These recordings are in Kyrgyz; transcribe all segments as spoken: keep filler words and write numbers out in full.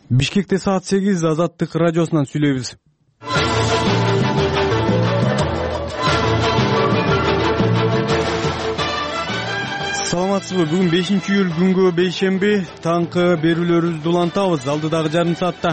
Бишкекте саат сегиз Азаттык радиосунан сүйлөйбүз. Саламатсызбы? Бүгүн бешинчи июль күнгө бейшемби. Таңкы берүүлөрүбүздү улантабыз алдыдагы жарым саатта.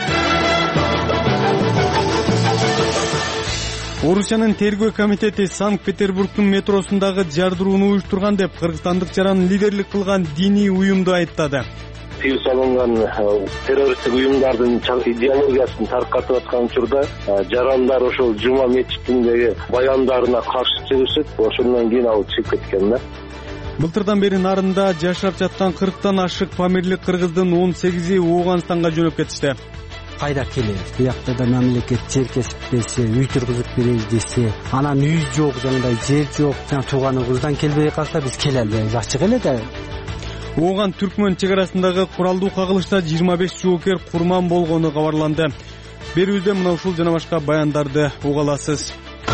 Орусиянын тергөө комитети Санкт-Петербургдун метросундагы жардырууну уюштурган деп кыргызстандык жаран лидерлик кылган диний уюмду айыптады. Тыюу салынган террористтик уюмдардын идеологиясын таркатып аткан учурда жарандар ошол жума мечитиндеги баяндарына каршы чыгышып, ошондон кийин ал чыгып кеткен да. Былтырдан бери нарында жашап жаткан кырктан ашык памирлик кыргыздын он сегизи Ооганстанга жөнөп кетишти. Кайда келебиз? Буякта да мамлекет жер кесип берсе, үй тургузуп беребиз десе, анан үй жок, жандай жер жок, жана тууганыбыздан келбей калса биз келе албайбыз. Ачык эле да. Ооган Түркмөн чек арасындагы куралдуу кагылышта жыйырма беш жоокер курман болгону кабарланды. Берүүбүздө мына ушул жана башка баяндарды уга аласыз.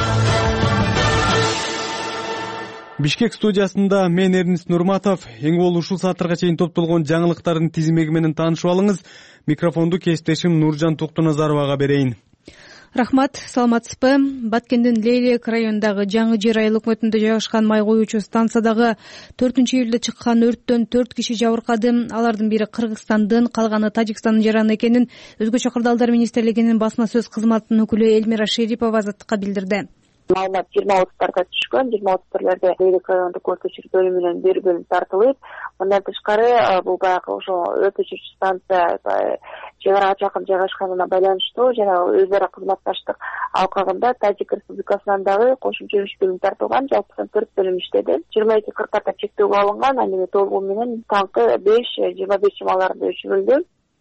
Бишкек студиясында мен Эрнис Нурматов. Эң болуу ушул сааттарга чейин топтолгон жаңылыктардын тизмеги менен таанышып алыңыз. Микрофонду кесиптешим Нуржан Токтоназаровага берейин. Рахмат, саламатсызбы? Баткендин Лейлек районундагы жаңы жер айыл өкмөтүндө жайгашкан май коюучу станциядагы төртүнчү июлда чыккан өрттөн төрт киши жабыркады. Алардын бири Кыргызстандын, калганы Тажикстандын жараны экенин Өзгөчө кырдаалдар министрлигинин басма сөз кызматынын өкүлү Элмира Шерипова Азаттыкка билдирди. Маалымат жыйырма отуздарга түшкөн. жыйырма отуздарларда Лейлек райондук өрт өчүрүү бөлүмүнөн бир бөлүм тартылып, мындан тышкары бул баягы ошо өрт өчүрүүчү станция чек арага жакын жайгашканына байланыштуу жана өз ара кызматташтык алкагында Тажик Республикасынан дагы кошумча үч бөлүм тартылган, жалпы төрт бөлүм иштеди. жыйырма эки кыркка чектөөгө алынган, анан толугу менен таңкы беш жыйырма беш чамаларында өчүрүлдү.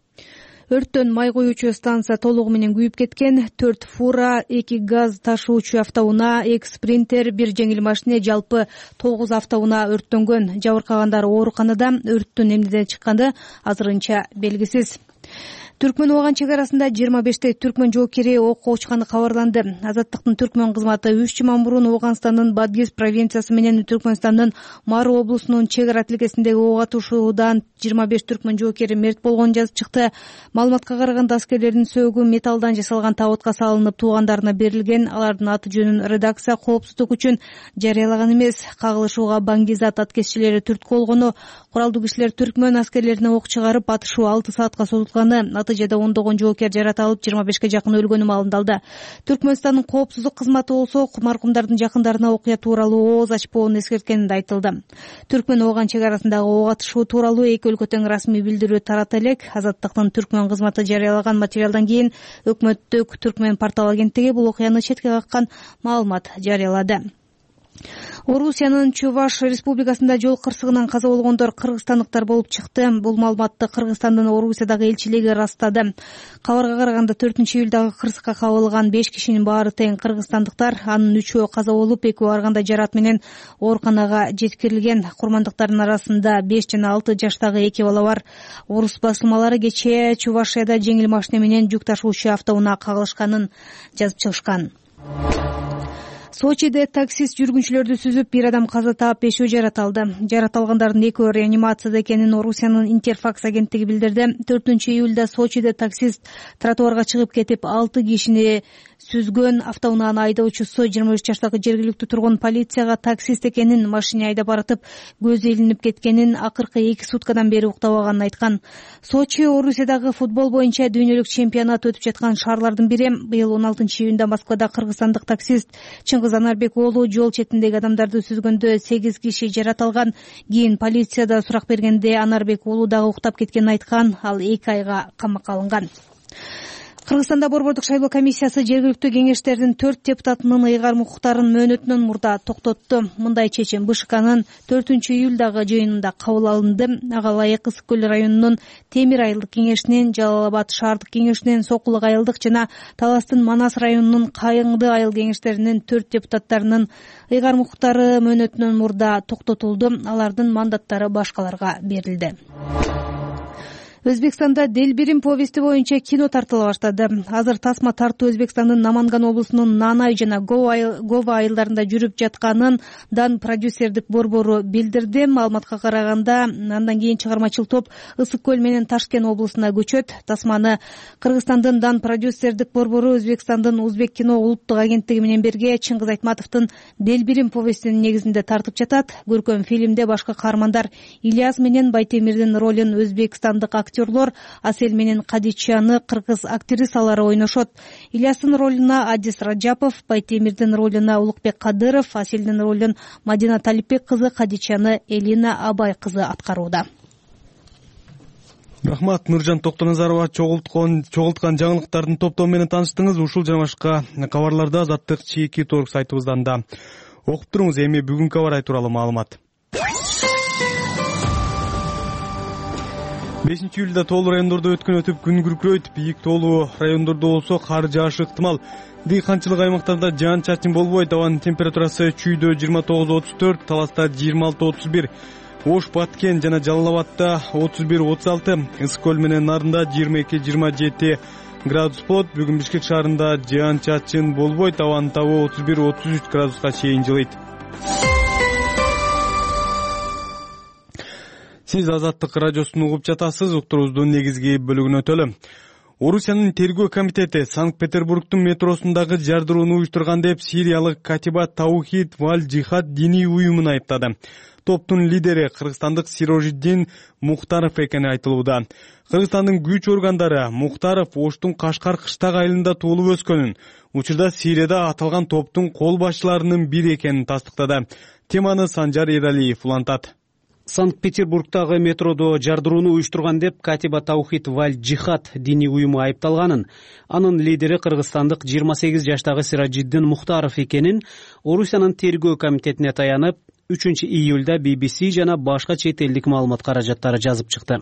Өрттөн май коюучу станция толугу менен күйүп кеткен. төрт фура, эки газ ташуучу автоунаа, эки спринтер, бир жеңил машина, жалпы тогуз автоунаа өрттөнгөн. Жабыркагандар ооруканада. Өрттүн эмнеден чыкканы азырынча белгисиз. Түркмөн Ооған чек арасында жыйырма бештей түркмөн жоокери окко учканы кабарланды. Азаттыктын түркмөн кызматы үч жуман мурун Ооганстандын Бадгиз провинциясы менен Түркмөнстандын Мару облусунун чек ара тилкесиндеги ок атышуудан жыйырма беш түркмөн жоокери мерт болгонун жазып чыкты. Маалыматка караганда аскерлердин сөөгү металлдан жасалган табытка салынып туугандарына берилген. Алардын аты жөнүн редакция коопсуздук үчүн жарыялаган эмес. Кагылышууга Баңгизат аткезчилери түрткү болгону, куралдуу кишилер түркмөн аскерлерине ок чыгарып, атышуу алты саатка созулганы, натыйжада ондогон жоокер жаратылып, жыйырма бешке жакын өлгөнү маалымдалды. Түркмөнстандын коопсуздук кызматы болсо маркумдардын жакындарына окуя тууралуу ооз ачпоону эскерткени айтылды. Түркмөн Ооған чек арасындагы ок атышуу тууралуу эки өлкө тең расмий билдирүү тарата элек. Азаттыктын түркмөн кызматы жарыялаган материалдан кийин өкмөттүк түркмөн портал агенттиги бул окуяны четке каккан маалымат жарыялады. Орусиянын Чуваш республикасында жол кырсыгынан каза болгондор кыргызстандыктар болуп чыкты. Бул маалыматты Кыргызстандын Орусиядагы элчилиги ырастады. Кабарга караганда төртүнчү июлдагы кырсыкка кабылган беш кишинин баары тең кыргызстандыктар, анын үчөө каза болуп, экөө барганда жарат менен ооруканага жеткирилген. Курмандыктардын арасында беш жана алты жаштагы эки бала бар. Орус басылмалары кечээ Чувашияда жеңил машина менен жүк ташуучу автоунаа кагылышканын жазып чыгышкан. Сочиде таксист жүргүнчүлөрдү сүзүп, бир адам каза таап, бешөө жараталды. Жараталгандардын экөө реанимацияда экенин Орусиянын Интерфакс агенттиги билдирди. төртүнчү июлда Сочиде таксист тротуарга чыгып кетип, алты кишини сүзгөн. Автоунааны айдоочусу жыйырма үч жаштагы жергиликтүү тургун полицияга таксист экенин, машина айдап баратып көзү илинип кеткенин, акыркы эки суткадан бери уктабаганын айткан. Сочи Орусиядагы футбол боюнча дүйнөлүк чемпионат өтүп жаткан шаарлардын бири. Быйыл он алтынчы июнда Москвада кыргызстандык таксист Чыңгыз Анарбек уулу жол четиндеги адамдарды сүзгөндө сегиз киши жараталган. Кийин полицияда сурак бергенде Анарбек уулу дагы уктап кеткенин айткан. Ал эки айга камакка алынган. Кыргызстанда борбордук шайлоо комиссиясы жергиликтүү кеңештердин төрт депутатынын ыйгарым укуктарын мөөнөтүнөн мурда токтотту. Мындай чечим БШКнын төртүнчү июлдагы жыйынында кабыл алынды. Ага ылайык Ысык көл районунун Темир айылдык кеңешинин, Жалал Абад шаардык кеңешинин, Сокулук айылдык жана Таластын Манас районунун Кайыңды айыл кеңештеринин төрт депутаттарынын ыйгарым укуктары мөөнөтүнөн мурда токтотулду. Алардын мандаттары башкаларга берилди. Өзбекстанда Делбирим повести боюнча кино тартыла баштады. Азыр тасма тартуу Өзбекстандын Наманган облусунун Нанай жана Гова айылдарында жүрүп жатканынан продюсердик борбору билдирди. Маалыматка караганда, андан кийин чыгармачыл топ Ысык көл менен Ташкент облусуна көчөт. Тасманы Кыргызстандын Дан продюсердик борбору Өзбекстандын Узбек кино улуттук агенттиги менен бирге Чыңгыз Айтматовдун Делбирим повестинин негизинде тартып жатат. Көркөм фильмде башка каармандар Ильяс менен Байтемирдин ролун өзбекстандык актерлор Асель менен Кадичаны кыргыз актрисалары ойношот. Ильястын ролуна Адис Раджапов, Байтемирдин ролуна Улукбек Кадыров, Аселдин ролун Мадина Талипбек кызы, Кадичаны Элина Абай кызы аткарууда. Рахмат, Нуржан Токтоназарова. Чогулткан чогулткан жаңылыктардын топтоо менен тааныштыңыз. Ушул жана башка кабарларды Азаттык чийки торг сайтыбыздан да окуп туруңуз. Эми бүгүнкү кабар ай тууралуу маалымат. бешинчи июлда тоолуу райондордо өткөн өтүп күн күркүрөйт. Бийик тоолуу райондордо болсо кар жаашы ыктымал. Дыйканчылык аймактарда жаан чачын болбойт. Абанын температурасы Чүйдө жыйырма тогуз отуз төрт, Таласта жыйырма алты отуз бир, Ош, Баткен жана Жалал Абадта отуз бир отуз алты, Ысык көл менен Нарында жыйырма эки жыйырма жети градус болот. Бүгүн Бишкек шаарында жаан чачын болбойт. Абанын табы отуз бир отуз үч градуска чейин жылыйт. Сиз Азаттык радиосун угуп жатасыз. Уктуруубуздун негизги бөлүгүнө өтөлү. Орусиянын тергөө комитети Санкт-Петербургдун метросундагы жардырууну уюштурган деп сириялык Катиба Таухид валь Джихад диний уюмун айыптады. Топтун лидери кыргызстандык Сирожиддин Мухтаров экени айтылууда. Кыргызстандын күч органдары Мухтаров Оштун Кашкар кыштак айылында туулуп өскөнүн, учурда Сирияда аталган топтун кол башчыларынын бири экенин тастыктады. Теманы Санжар Эралиев улантат. Санкт-Петербургдагы метродо жардырууну уюштурган деп Катиба Таухид валь Джихад диний уюму айыпталганын, анын лидери кыргызстандык жыйырма сегиз жаштагы Сирожиддин Мухтаров экенин Орусиянын тергөө комитетине таянып, үчүнчү июлда би би си жана башка чет элдик маалымат каражаттары жазып чыкты.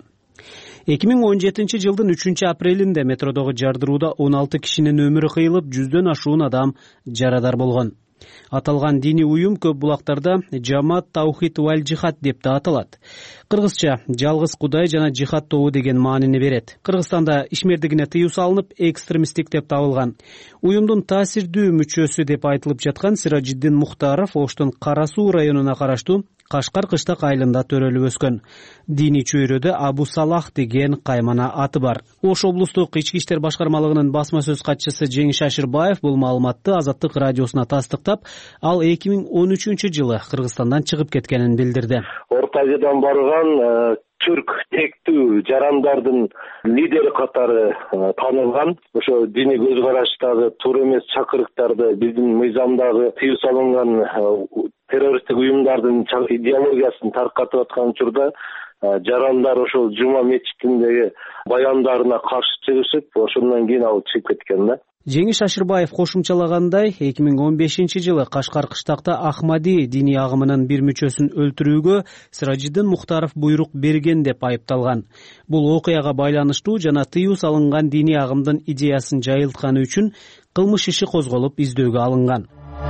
эки миң он жетинчи жылдын үчүнчү апрелинде метродогу жардырууда он алты кишинин өмүрү кыйылып, жүздөн ашуун адам жарадар болгон. Аталган диний уюм көп булактарда Жамаат Таухид валь Джихад деп да аталат. Кыргызча жалгыз Кудай жана жихад тобу деген маанини берет. Кыргызстанда ишмердигине тыюу салынып, экстремисттик деп табылган. Уюмдун таасирдүү мүчөсү деп айтылып жаткан Сирожиддин Мухтаров Оштун Кара Суу районуна караштуу Кашкар кыштак айылында төрөлүп өскөн. Диний чөйрөдө Абу Салах деген каймана аты бар. Ош облустук ички иштер башкармалыгынын басма сөз катчысы Жеңиш Ашырбаев бул маалыматты Азаттык радиосуна тастыктап, ал эки миң он үчүнчү жылы Кыргызстандан чыгып кеткенин билдирди. Орто Азиядан барган түрк тектүү жарандардын лидери катары танылган. Ошо диний көз караштагы туура эмес чакырыктарды биздин мыйзамдагы тыюу салынган террористтик уюмдардын идеологиясын таркатып аткан учурда жарандар ошол жума мечитиндеги баяндарына каршы чыгышып, ошондон кийин ал чыгып кеткен да. Жеңиш Ашырбаев кошумчалагандай, эки миң он бешинчи жылы Кашкар кыштакта Ахмади диний агымынын бир мүчөсүн өлтүрүүгө Сирожиддин Мухтаров буйрук берген деп айыпталган. Бул окуяга байланыштуу жана тыюу салынган диний агымдын идеясын жайылтканы үчүн кылмыш иши козголуп издөөгө алынган.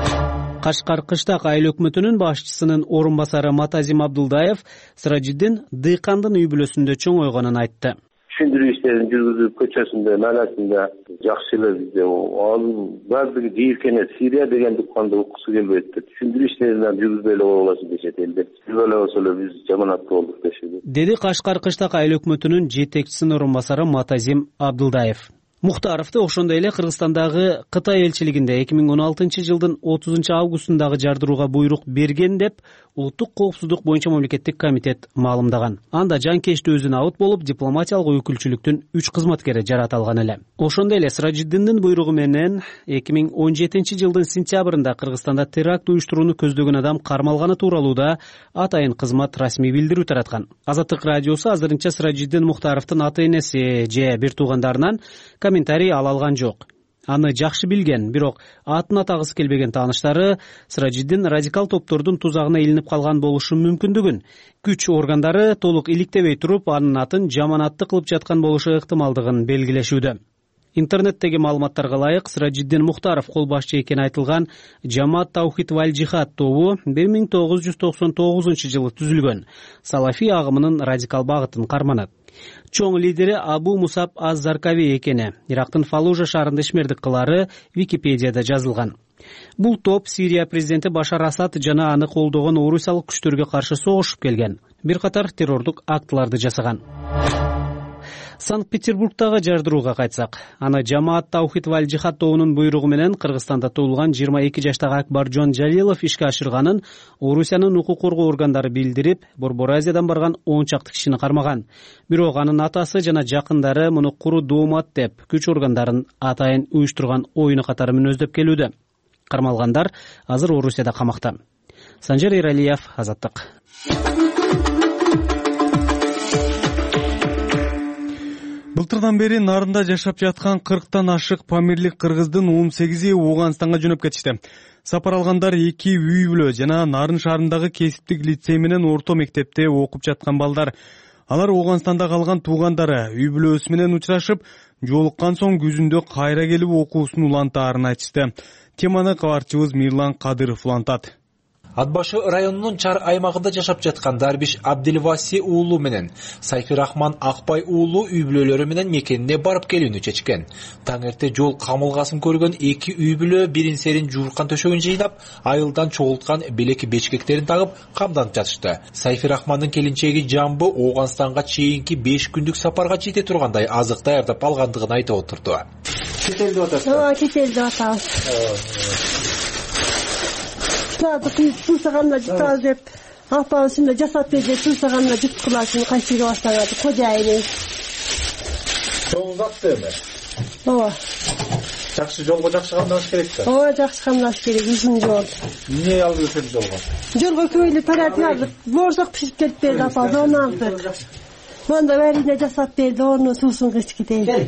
Кашкар кыштак айыл өкмөтүнүн башчысынын орун басары Матазим Абдулдаев Сирожиддин дыйкандын үй бүлөсүндө чоңойгонун айтты. Түшүндүрүү иштерин жүргүзүп көчөсүндө, наанасында жакшы эле бизде ал баардыгы жийиркене Сирия деген дукканды уккусу келбейт деп түшүндүрүү иштерин жүргүзбөй эле болосун дешет элдер. Жүргүзбөй болсо эле биз жаманаттуу болдук дешет. Деди Кашкар кыштак айыл өкмөтүнүн жетекчисинин орун басары Матазим Абдулдаев. Мухтаровду ошондой эле Кыргызстандагы Кытай элчилигинде эки миң он алтынчы жылдын отузунчу августундагы жардырууга буйрук берген деп Улуттук коопсуздук боюнча мамлекеттик комитет маалымдаган. Анда жанкечтүү өзүнө абыт болуп, дипломатиялык өкүлчүлүктүн үч кызматкери жаратылган эле. Ошондой эле Сирожиддиндин буйругу менен эки миң он жетинчи жылдын сентябрында Кыргызстанда теракт уюштурууну көздөгөн адам кармалганы тууралуу да атайын кызмат расмий билдирүү тараткан. Азаттык радиосу азырынча Сирожиддин Мухтаровдун ата энеси же бир туугандарынан комментарий ала алган жок. Аны жакшы билген, бирок атын атагысы келбеген тааныштары Сирожиддин радикал топтордун тузагына илинип калган болушу мүмкүндүгүн, күч органдары толук иликтебей туруп, анын атын жаманатты кылып жаткан болушу ыктымалдыгын белгилешүүдө. Интернеттеги маалыматтарга ылайык Сиражиддин Мухтаров кол башчы экени айтылган Жамаат Таухид валь Жихад тобу бир миң тогуз жүз токсон тогузунчу жылы түзүлгөн. Салафи агымынын радикал багытын карманат. Чоң лидери Абу Мусаб аз-Заркави экени Ирактын Фалужа шаарында ишмердик кылары Википедияда жазылган. Бул топ Сирия президенти Башар Асад жана аны колдогон орусиялык күчтөргө каршы согушуп келген. Бир катар террордук актыларды жасаган. Санкт-Петербургтагы жардырууга кайтсак, аны Жамаат Таухид валь Жихад тобунун буйругу менен Кыргызстанда туулган жыйырма эки жаштагы Акбаржон Жалилов ишке ашырганын Орусиянын укук коргоо органдары билдирип, Борбор Азиядан барган он чакты кишини кармаган. Бирок анын атасы жана жакындары муну куру доомат деп күч органдарын атайын уюштурган оюну катары мүнөздөп келүүдө. Кармалгандар азыр Орусияда камакта. Санжар Эралиев, Азаттык. Былтырдан бери нарында жашап жаткан кырктан ашык памирлик кыргыздын он сегизи Ооганстанга жөнөп кетишти. Сапар алгандар эки үй бүлө жана Нарын шаарындагы кесиптик лицей менен орто мектепте окуп жаткан балдар. Алар Ооганстанда калган туугандары үй бүлөсү менен учурашып, жолуккан соң күзүндө кайра келип окуусун улантаарын айтышты. Теманы кабарчыбыз Мирлан Кадыров улантат. Ат башы районунун Чар аймагында жашап жаткан Дарбиш Абдилваси уулу менен Сайфи Рахман Акбай уулу үй бүлөлөрү менен мекенине барып келүүнү чечкен. Таң эрте жол камылгасын көргөн эки үй бүлө бирин серин жууркан төшөгүн жыйнап, айылдан чогулткан белек бечкектерин тагып камданып жатышты. Сайфи Рахмандын келинчеги Жамбы Ооганстанга чейинки беш күндүк сапарга жете тургандай азык даярдап алгандыгын айтып отурду. Кетелди атасыз? Ооба, кетелди атабыз. Тусаганна жытабыз деп апабыз ушундай жасап берди, тусаганна жыткыласын кайсыга баштаган кожайыны. Жол узатты эми. Ооба. Жакшы жолго жакшы камдаш керек да. Ооба, жакшы камдаш керек, узун жол. Эмне алып өтөдү жолго? Жолго көйлү тарат жазып, борсок пишип келип берди апабыз, оны алдык. Монда бәріне жасап берди, оны суусун кычкытей.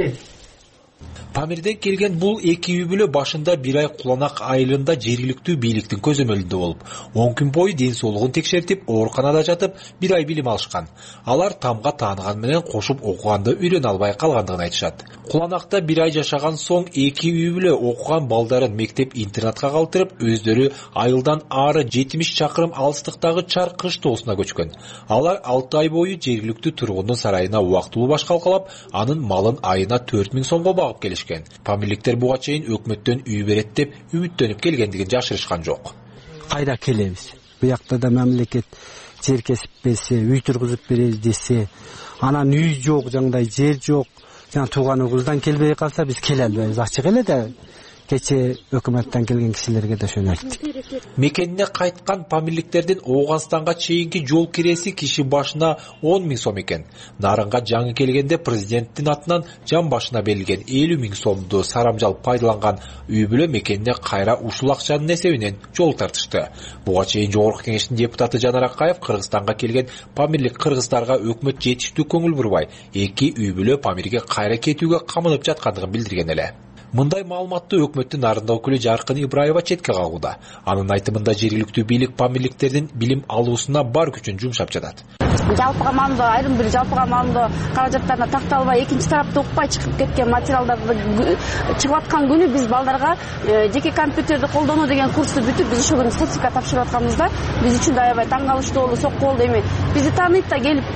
Памирден келген бул эки үй бүлө башында бир ай Куланак айылында жергиликтүү бийликтин көзөмөлүндө болуп, он күн бою ден соолугун текшертип, ооруканада жатып, бир ай билим алышкан. Алар тамга тааныган менен кошуп окуганды үйрөнө албай калгандыгын айтышат. Куланакта бир ай жашаган соң эки үй бүлө окуган балдарын мектеп-интернатка калтырып, өздөрү айылдан ары жетимиш чакырым алыстыктагы Чар кыш тоосуна көчкөн. Алар алты ай бою жергиликтүү тургундун сарайына убактылуу баш калкалап, анын малын айына төрт миң сомго багып келишкен. Памирликтер буга чейин өкмөттөн үй берет деп үмүттөнүп келгендигин жашырышкан жок. Кайда келебиз? Буякта да мамлекет жер кесип берсе, үй тургузуп беребиз десе, анан үй жок, жандай жер жок, жана тууганыбыздан келбей калса биз келе албайбыз. Ачык эле да кече өкмөттөн келген кишилерге да ошону айттык. Мекенине кайткан памирликтердин Ооганстанга чейинки жол киреси киши башына он миң сом экен. Нарынга жаңы келгенде президенттин атынан жан башына берилген элүү миң сомду сарамжал пайдаланган үй бүлө мекенине кайра ушул акчанын эсебинен жол тартышты. Буга чейин Жогорку Кеңештин депутаты Жанар Акаев Кыргызстанга келген памирлик кыргыздарга өкмөт жетиштүү көңүл бурбай, эки үй бүлө памирге кайра кетүүгө камынып жаткандыгын билдирген эле. Мындай маалыматты өкмөттүн нарында өкүлү Жаркын Ибраева четке кагууда. Анын айтымында жергиликтүү бийлик памирликтердин билим алуусуна бар күчүн жумшап жатат. Жалпыга маалымдоо, айрым бир жалпыга маалымдоо каражаттарына такталбай, экинчи тарапты укпай чыгып кеткен материалдарды чыгып аткан күнү биз балдарга жеке компьютерди колдонуу деген курсту бүтүп, биз ошол күнү сертификат тапшырып атканыбызда биз үчүн да аябай таң калыштуу болду, сокку болду. Эми бизди тааныйт да келип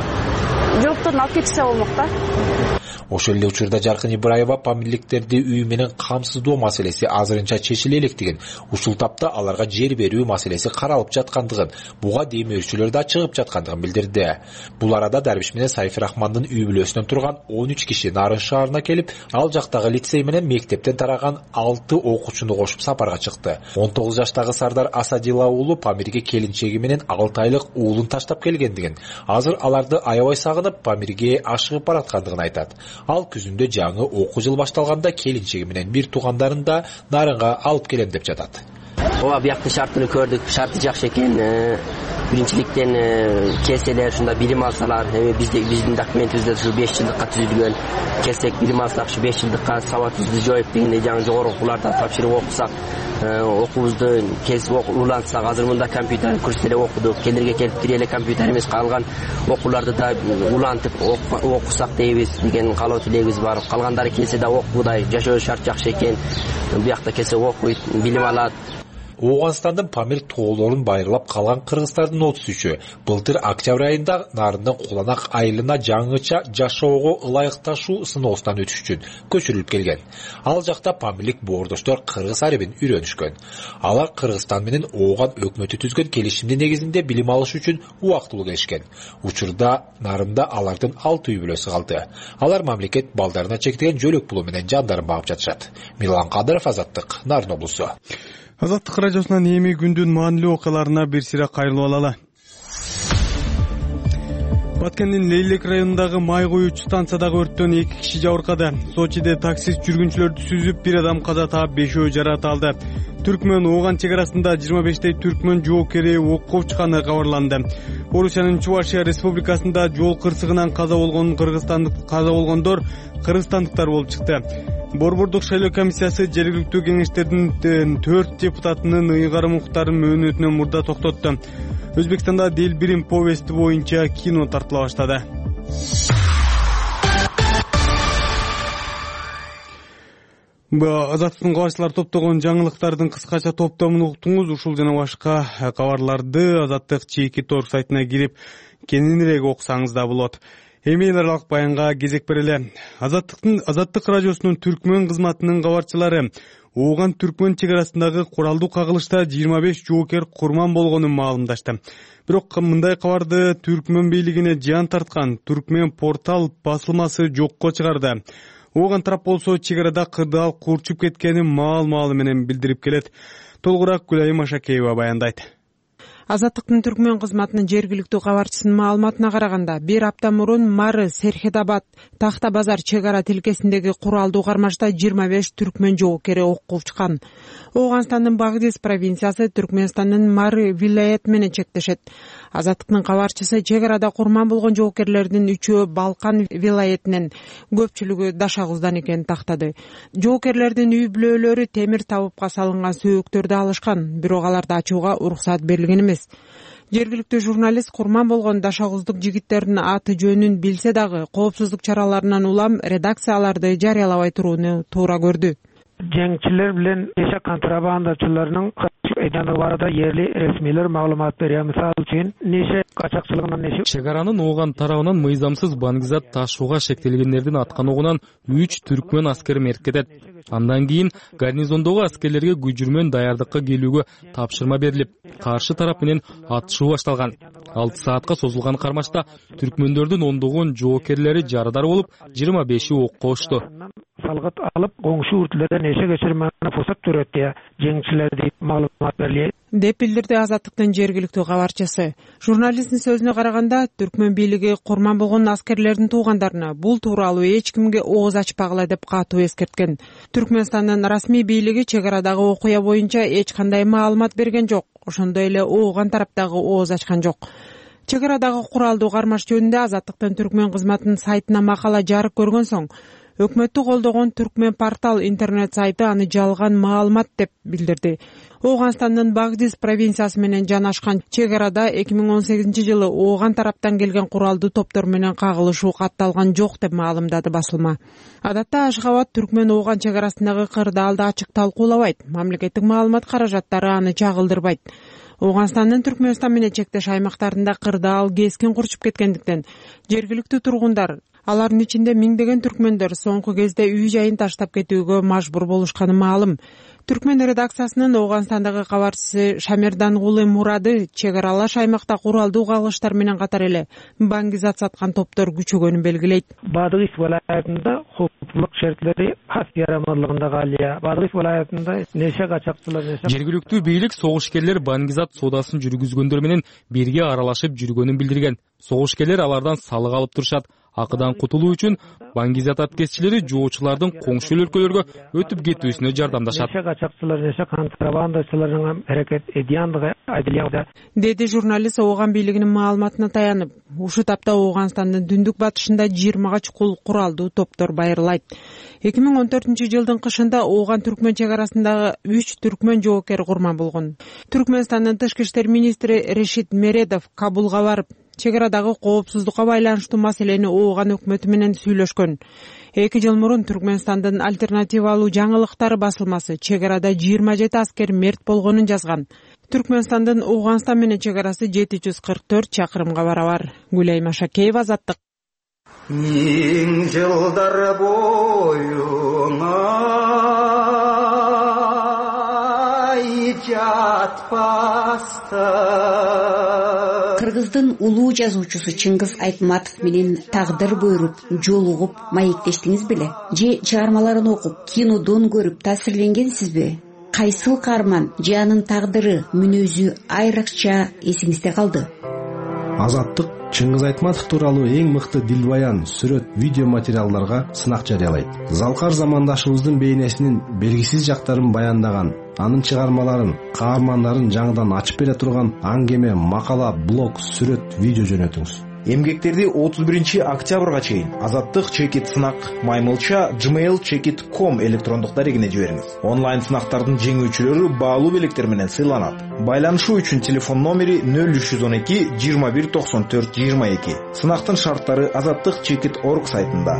жоопторун алып кетишсе болмок да. Ошол эле учурда Жаркын Ибраева памирликтерди үй менен камсыздоо маселеси азырынча чечиле электигин, ушул тапта аларга жер берүү маселеси каралып жаткандыгын, буга демөөрчүлөр да чыгып жаткандыгын билдирди. Бул арада Дарбиш менен Сайфи Рахмандын үй бүлөсүнөн турган он үч киши Нарын шаарына келип, ал жактагы лицей менен мектептен тараган алты окуучуну кошуп сапарга чыкты. он тогуз жаштагы Сардар Асадила уулу Памирге келинчеги менен алты айлык уулун таштап келгендигин, азыр аларды аябай сагынып Памирге ашыгып бараткандыгын айтат. Ал күзүндө жаңы окуу жыл башталганда келинчеги менен бир туугандарын да Нарынга алып келем деп жатат. ооба бияктын шартын көрдүк, шарты жакшы экен. Биринчиликтен келселер, ушунда билим алсалар, эми бизде биздин документибизде ушу беш жылдыкка түзүлгөн. Келсек билим алсак, ушу беш жылдыкка сабатсыздык жоюп дегендей жаңы жогорку окууларда тапшырып окусак, окуубузду кесип улантсак, азыр мында компьютер курстер окудук. Келерге келип кире эле компьютер эмес, калган окууларды да улантып окусак дейбиз деген каалоо тилегибиз бар. Калгандары келсе да окуудай, жашоо шарт жакшы экен. Буякта келсе окуйт, билим алат. Ооганстандын Памир тоолорун байырлап калган кыргыздардын отуз үчү былтыр октябрь айында нарындын куланак айылына жаңыча жашоого ылайыкташуу сыноосунан өтүш үчүн көчүрүлүп келген. Ал жакта памирлик боордоштор кыргыз арабин үйрөнүшкөн. Алар Кыргызстан менен Ооган өкмөтү түзгөн келишимдин негизинде билим алыш үчүн убактылуу келишкен. Учурда нарында алардын алты үй бүлөсү калды. Алар мамлекет балдарына чектеген жөлөк пулу менен жандарын багып жатышат. Милан Кадыров, Азаттык, Нарын облусу. Азаттык радиосунан эми күндүн маанилүү окуяларына бир сыйра кайрылып алалы. Баткендин Лейлек районундагы май куюучу станциядагы өрттөн эки киши жабыркады. Сочиде таксист жүргүнчүлөрдү сүзүп, бир адам каза таап, бешөө жаракат алды. Түркмөн Ооган чек арасында жыйырма бештей түркмөн жоокери окко учканы кабарланды. Орусиянын Чувашия республикасында жол кырсыгынан каза болгон кыргызстандык каза болгондор кыргызстандыктар болуп чыкты. Борбордук шайлоо комиссиясы жергиликтүү кеңештердин төрт депутатынын ыйгарым укуктарын мөөнөтүнөн мурда токтотту. Өзбекстанда Делбирим повести боюнча кино тартыла баштады. Азаттыктын кабарчылар топтогон жаңылыктардын кыскача топтомун уктуңуз. Ушул жана башка кабарларды Азаттык чеки торг сайтына кирип кененирээк окусаңыз да болот. Эми эл аралык баянга кезек берели. Азаттыктын Азаттык радиосунун түркмөн кызматынын кабарчылары Ооган түркмөн чек арасындагы куралдуу кагылышта жыйырма беш жоокер курман болгонун маалымдашты. Бирок мындай кабарды түркмөн бийлигине жан тарткан Түркмен портал басылмасы жокко чыгарды. Ооган тарап болсо чек арада кырдаал курчуп кеткенин маал-маалы менен билдирип келет. Толугураак Гүлайым Ашакеева баяндайт. Азаттыктын түркмөн кызматынын жергиликтүү кабарчысынын маалыматына караганда, бир апта мурун Мары, Серхедабад, Такта базар чек ара тилкесиндеги куралдуу кармашта жыйырма беш түркмөн жоокери окко учкан. Ооганстандын Багдис провинциясы Түркмөнстандын Мары вилаяты менен чектешет. Азаттыктын кабарчысы чек арада курман болгон жоокерлердин үчөө Балкан вилаятынан, көпчүлүгү Дашагуздан экенин тактады. Жоокерлердин үй бүлөлөрү темир табыпка салынган сөөктөрдү алышкан, бирок аларды ачууга уруксат берилген эмес. Жергиликтүү журналист курман болгон Дашагуздук жигиттердин аты жөнүн билсе дагы, коопсуздук чараларынан улам редакцияларды жарыялабай турууну туура көрдү. Жеңчилер билен эшак контрабандачыларынын эданы барада yerli resmiler маалымат берет. Мисалы үчүн, неше качакчылыгынан неше чек аранын Ооган тарабынан мыйзамсыз баңгизат ташууга шектелгендердин атканугунан үч түркмөн аскери мерт кетет. Андан кийин гарнизондогу аскерлерге күжүрмөн даярдыкка келүүгө тапшырма берилип, каршы тарап менен атышуу башталган. алты саатка созулган кармашта түркмөндөрдүн ондогон жоокерлери жарадар болуп, жыйырма беши окко учту. Салгыт алып, коңшу үртүлөрдөн неше кечирмени фосат төрөттү, жеңчилер дейт маалымат берилет деп билдирди Азаттыктын жергиликтүү кабарчысы. Журналисттин сөзүнө караганда, түркмөн бийлиги курман болгон аскерлердин туугандарына бул тууралуу эч кимге ооз ачпагыла деп катуу эскерткен. Түркмөнстандын расмий бийлиги чек арадагы окуя боюнча эч кандай маалымат берген жок. Ошондой эле Ооган тараптагы ооз ачкан жок. Чек арадагы куралдуу кармаш жөнүндө Азаттыктын түркмөн кызматынын сайтына макала жарык көргөн соң, өкмөттү колдогон түркмөн портал интернет сайты аны жалган маалымат деп билдирди. Ооганстандын Багдис провинциясы менен жанашкан чек арада эки миң он сегизинчи жылы Ооган тараптан келген куралдуу топтор менен кагылышуу катталган жок деп маалымдады басылма. Адатта Ашгабад түркмөн Ооган чек арасындагы кырдаалды ачык талкуулабайт, мамлекеттик маалымат каражаттары аны чагылдырбайт. Ооганстандын Түркмөнстан менен чектеш аймактарында кырдаал кескин курчуп кеткендиктен жергиликтүү тургундар, алардын ичинде миңдеген түркмөндөр соңку кезде үй жайын таштап кетүүгө мажбур болушканы маалым. Түркмөн редакциясынын Ооганстандагы кабарчысы Шамердан Улы Мурады чек аралаш аймакта куралдуу кагылыштар менен катар эле баңгизат саткан топтор күчөгөнүн белгилейт. Бадыгыс вилаятында укуктук шертлери хас ярамарлыгында калыя. Бадыгыс вилаятында неше качакчылар неше жергиликтүү бийлик согушкерлер баңгизат соодасын жүргүзгөндөр менен бирге аралашып жүргөнүн билдирген. Согушкерлер алардан салык алып турушат. акыдан кутулуу үчүн Баңгизат аткезчилери жоочулардын коңшу өлкөлөргө өтүп кетүүсүнө жардамдашат. Неше качакчылар, неше контрабандачылардын аракет эдиандыгы айтылды, деди журналист Ооган бийлигинин маалыматына таянып. Ушул тапта Ооганстандын түндүк батышында жыйырмага чукул куралдуу топтор байырлайт. эки миң он төртүнчү жылдын кышында Ооган Түркмөн чек арасындагы үч түркмөн жоокер курман болгон. Түркмөнстандын тышкы иштер министри Решит Мередов Кабулга барып, чек арадагы коопсуздукка байланыштуу маселени Ооган өкмөтү менен сүйлөшкөн. Эки жыл мурун Түркмөнстандын альтернативалуу жаңылыктары басылмасы чек арада жыйырма жети аскер мерт болгонун жазган. Түркмөнстандын Ооганстан менен чек арасы жети жүз кырк төрт чакырымга барабар. Гүлай Машакеева, Азаттык. Миң жылдар боюңа жатпасты. Кыргыздын улуу жазуучусу Чыңгыз Айтматов менен тагдыр буйруп, жолугуп, маектештиңиз беле? Же чыгармаларын окуп, кинодон көрүп таасирленгенсизби? Кайсыл каарман же анын тагдыры, мүнөзү айрыкча эсиңизде калды? Азаттык Чыңгыз Айтматов тууралуу эң мыкты дилбаян, сүрөт, видео материалдарга сынак жарыялайт. Залкар замандашыбыздын бейнесинин белгисиз жактарын баяндаган, анын чыгармаларын, каармандарын жаңыдан ачып бере турган аңгеме, макала, блог, сүрөт, видео жөнөтүңүз. Эмгектерди отуз биринчи октябрга чейин Азаттык чекит сынак маймылча gmail чекит ком электрондук дарегине жибериңиз. Онлайн сынактардын жеңүүчүлөрү баалуу белектер менен сыйланат. Байланышуу үчүн телефон номери нөл үч жүз он эки жыйырма бир токсон төрт жыйырма эки. Сынактын шарттары азаттык чекит точка орг сайтында.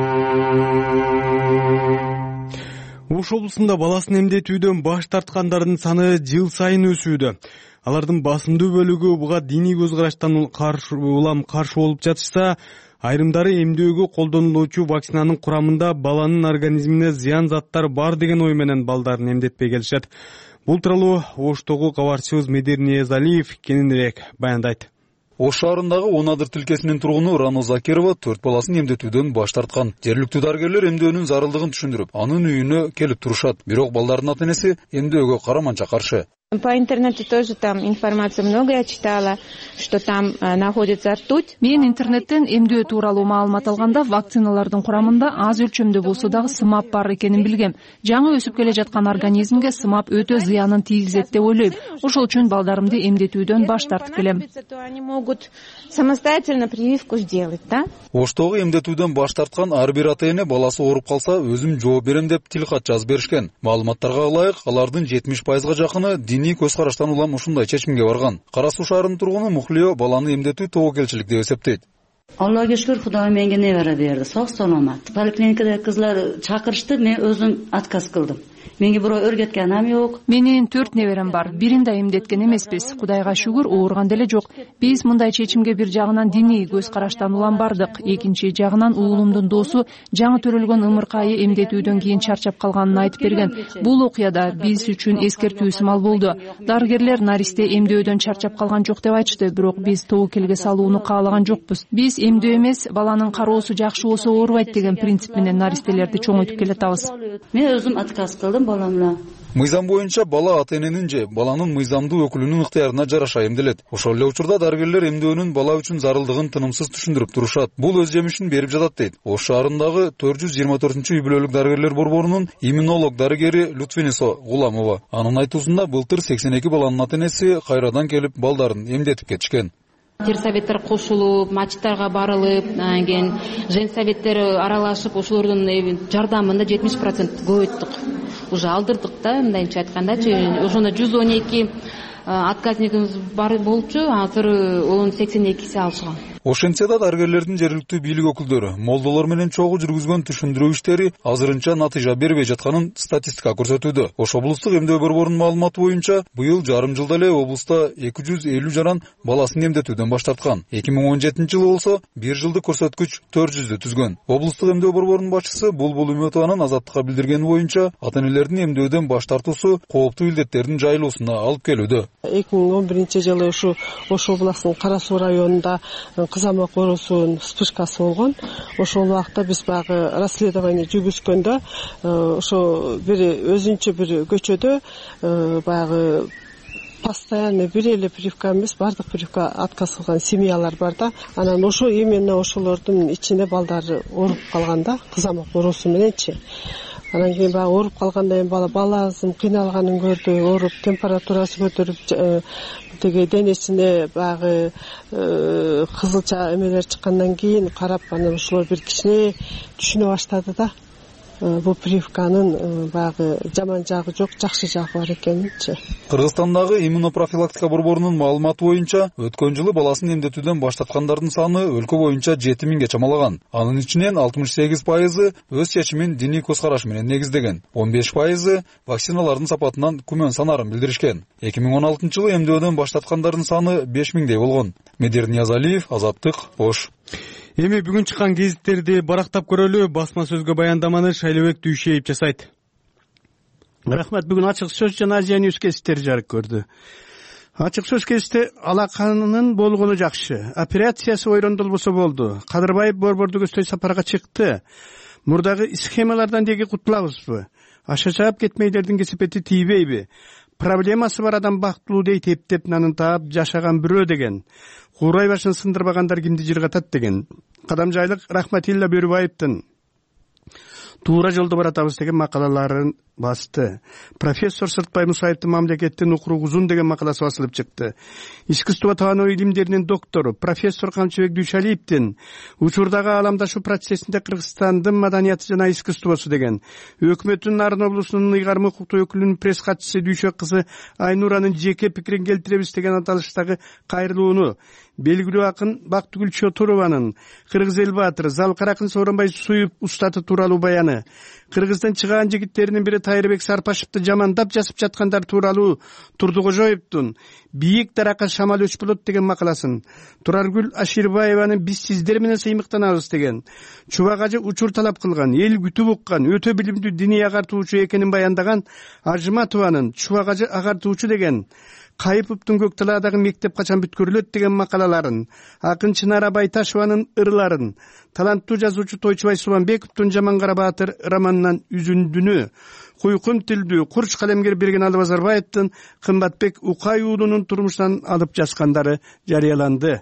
Ош облусунда баласын эмдетүүдөн баш тарткандардын саны жыл сайын өсүүдө. Алардын басымдуу бөлүгү буга диний көз караштан каршы улам каршы болуп жатышса, айрымдары эмдөөгө колдонулуучу вакцинанын курамында баланын организмине зыян заттар бар деген ой менен балдарын эмдетпей келишет. Бул тууралуу Оштогу кабарчыбыз Медир Ниязалиев кененирээк баяндайт. Ош шаарындагы Онадыр тилкесинин тургуну Рано Закирова төрт баласын эмдетүүдөн баш тарткан. Жергиликтүү дарыгерлер эмдөөнүн зарылдыгын түшүндүрүп, анын үйүнө келип турушат. Бирок балдардын ата-энеси эмдөөгө караманча каршы. По интернету тоже там информация много я читала, что там находится ртуть. Мен интернеттен эмдөө тууралуу маалымат алганда вакциналардын курамында аз өлчөмдө болсо дагы сымап бар экенин билгем. Жаңы өсүп келе жаткан организмге сымап өтө зыянын тийгизет деп ойлойм. Ошол үчүн балдарымды эмдетүүдөн баш тартып келем. Они могут самостоятельно прививку сделать, да? Оштогу эмдетүүдөн баш тарткан ар бир ата-эне баласы ооруп калса, өзүм жооп берем деп тилкат жазып беришкен. Маалыматтарга ылайык, алардын жетимиш пайызга жакыны диний көз караштан улам ушундай чечимге барган. Кара Суу шаарынын тургуну Мухлио баланы эмдетүү тобокелчилик деп эсептейт. Аллага шүкүр, Кудай менге небере берди, сак саламат. Поликлиникада кызлар чакырышты, мен өзүм отказ кылдым. Менге бирөө өргөткөн ам жок. Менин төрт неберем бар. Бирин да эмдеткен эмеспиз. Кудайга шүгүр, ооруган деле жок. Биз мындай чечимге бир жагынан диний көз караштан улам бардык. Экинчи жагынан уулумдун досу жаңы төрөлгөн ымыркайы эмдетүүдөн кийин чарчап калганын айтып берген. Бул окуяда биз үчүн эскертүү сымал болду. Дарыгерлер наристе эмдөөдөн чарчап калган жок деп айтышты, бирок биз тобокелге салууну каалаган жокпуз. Биз эмдөө эмес, баланын кароосу жакшы болсо оорубайт деген принцип менен наристелерди чоңойтуп келатабыз. Мен өзүм отказ кылдым. Мыйзам боюнча бала ата-эненин же баланын мыйзамдуу өкүлүнүн ыктыярына жараша эмделет. Ошол эле учурда дарыгерлер эмдөөнүн бала үчүн зарылдыгын тынымсыз түшүндүрүп турушат. Бул өз жемишин берип жатат дейт. Ош шаарындагы төрт жүз жыйырма төртүнчү үй бүлөлүк дарыгерлер борборунун иммунолог дарыгери Лутфинисо Гуламова. Анын айтуусунда былтыр сексен эки баланын ата-энеси кайрадан келип балдарын эмдетип кетишкен. Терсоветтер кошулуп, мачыттарга барылып, анан женсоветтер аралашып, ошолордун жардамында жетимиш процент көбөйттүк. Уже алдырдык да, мындайча айткандачы, ошондо жүз он эки отказникибиз бар болчу, азыр он сексен экиси алышкан. Ошентсе да дарыгерлердин жергиликтүү бийлик өкүлдөрү молдолор менен чогуу жүргүзгөн түшүндүрүү иштери азырынча натыйжа бербей жатканын статистика көрсөтүүдө. Ош облустук эмдөө борборунун маалыматы боюнча быйыл жарым жылда эле облуста эки жүз элүү жаран баласын эмдетүүдөн баш тарткан. эки миң он жетинчи жылы болсо бир жылдык көрсөткүч төрт жүздү түзгөн. Облустук эмдөө борборунун башчысы Булбул Үмөтованын Азаттыкка билдиргени боюнча ата-энелердин эмдөөдөн баш тартуусу кооптуу илдеттердин жайылуусуна алып келүүдө. эки миң он биринчи жылы ушу Ош областынын Кара Суу районунда кызамык оорусунун вспышкасы болгон. Ошол убакта биз багы расследование жүргүзгөндө ошо бир өзүнчө бир көчөдө багы постоянно бир эле прививка эмес, бардык прививка отказ кылган семьялар бар да. Анан ошо именно ошолордун ичинде балдары ооруп калган да, кызамык оорусу мененчи. Анан кийин баягы ооруп калгандан кийин бала баласым кыйналганын көрдү, ооруп температурасы көтөрүп теге денесине баягы кызылча эмелер чыккандан кийин карап анан ошолор бир кичине түшүнө баштады да. Бул прививканын баягы жаман жагы жок, жакшы жагы бар экенинчи. Кыргызстандагы иммунопрофилактика борборунун маалыматы боюнча, өткөн жылы баласын эмдетүүдөн баштаткандардын саны өлкө боюнча жети миңге чамалаган. Анын ичинен алтымыш сегиз пайызы өз чечимин диний көз караш менен негиздеген. он беш пайызы вакциналардын сапатынан күмөн санарын билдиришкен. эки миң он алтынчы жылы эмдөөдөн баштаткандардын саны беш миңдей болгон. Медер Ниязалиев, Азаттык, Ош. Эми бүгүн чыккан гезиттерди барактап көрөлү. Басма сөзгө баяндаманы Шайлебек Дүйшеев жасайт. Рахмат. Бүгүн ачык сөз жана Азия Ньюс гезиттери жарык көрдү. Ачык сөз гезити алаканынын болгону жакшы. Операциясы ойрондолбосо болду. Кадырбаев борборду көздөй сапарга чыкты. Мурдагы схемалардан деги кутулабызбы? Аша чаап кетмейлердин кесепети тийбейби? Проблемасы бар адам бактылуу дейт, эптеп нанын таап жашаган бирөө деген. Курай башын сындырбагандар кимди жыргатат деген. Кадамжайлык Рахматилла Бөрүбаевдин туура жолдо баратабыз деген макалаларын басты. Профессор Сыртбай Мусаевдин мамлекеттин укугу узун деген макаласы басылып чыкты. Искусство таану илимдеринин доктору профессор Камчыбек Дүйшалиевдин учурдагы ааламдашуу процессинде Кыргызстандын маданияты жана искусствосу деген. Өкмөттүн Нарын облусунун ыйгарым укуктуу өкүлүнүн пресс катчысы Дүйшөк кызы Айнуранын жеке пикирин келтиребиз деген аталыштагы кайрылууну, белгилүү акын Бактыгүл Чотурованын Кыргыз эл баатыры Залкар акын Сооронбай Суюп устаты тууралуу баяны, Кыргыздын чыгаан жигиттеринин бири Тайырбек Сарпашевди жамандап жазып жаткандар тууралуу Турдугожоевдун Бийик даракка шамал өч болот деген макаласын, Тураргүл Аширбаеванын Биз сиздер менен сыймыктанабыз деген, Чубак ажы учур талап кылган, эл күтүп уккан, өтө билимдүү диний агартуучу экенин баяндаган Ажматованын Чубак ажы агартуучу деген, Кайыповдун Көк талаадагы мектеп качан бүткөрүлөт деген макалаларын, акын Чынара Байташеванын ырларын, таланттуу жазуучу Тойчубай Субанбековдун Жаман кара баатыр романынан үзүндүнү, Куйкун тилдүү Курч калемгер Берген Албазарбаевдин Кымбатбек Укай уулунун турмушунан алып жазгандары жарыяланды.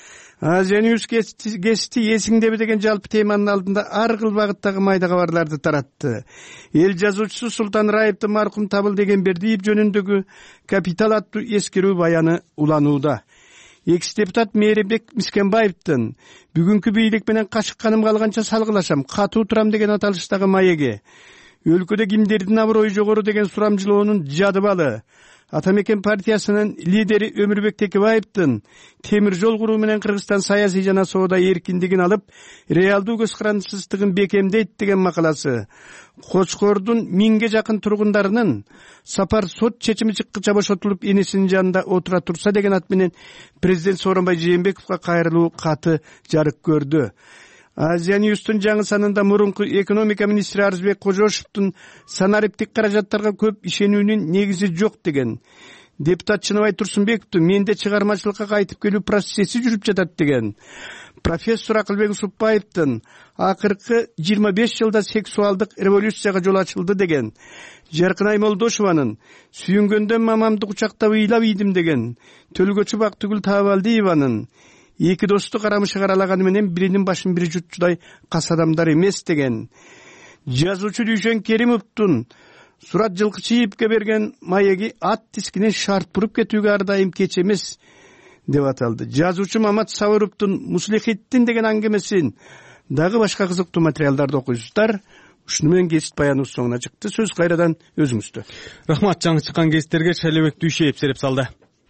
Азия Ньюс гезити эсиңдеби деген жалпы теманын алдында ар кыл багыттагы майда кабарларды таратты. Эл жазуучусу Султан Раевдин маркум Табыл деген Бердиев жөнүндөгү Капитал аттуу эскерүү баяны уланууда. Экс депутат Мээребек Мискенбаевдин бүгүнкү бийлик менен кашыкканым калганча салгылашам, катуу турам деген аталыштагы маеги, өлкөдө кимдердин аброю жогору деген сурамжылоонун жадыбалы, Атамекен партиясынын лидери Өмүрбек Текебаевдин темир жол куруу менен Кыргызстан саясий жана соода эркиндигин алып, реалдуу көз карандысыздыгын бекемдейт деген макаласы, Кочкордун миңге жакын тургундарынын сапар сот чечими чыккыча бошотулуп энесинин жанында отура турса деген ат менен президент Сооронбай Жээнбековго кайрылуу каты жарык көрдү. Азия Ньюстун жаңы санында мурунку экономика министри Арызбек Кожошевдун санариптик каражаттарга көп ишенүүнүн негизи жок деген. Депутат Чыныбай Турсунбековдун менде чыгармачылыкка кайтып келүү процесси жүрүп жатат деген. Профессор Акылбек Усупбаевдин акыркы жыйырма беш жылда сексуалдык революцияга жол ачылды деген. Жаркынай Молдошеванын сүйүнгөндөн мамамды кучактап ыйлап ийдим деген. Төлгөчү Бактыгүл Таабалдиеванын эки досту карамышы каралаганы менен биринин башын бири жутчудай кас адамдар эмес деген. Жазуучу Дүйшөн Керимовдун Сурат Жылкычиевге берген маеги ат тискинен шарт буруп кетүүгө ар дайым кеч эмес деп аталды. Жазуучу Мамат Сабыровдун Муслихеттин деген аңгемесин дагы башка кызыктуу материалдарды окуйсуздар. Ушуну менен гезит баяныбыз соңуна чыкты. Сөз кайрадан өзүңүздө. Рахмат, жаңы чыккан гезиттерге Шайлебек Дүйшеев сереп салды.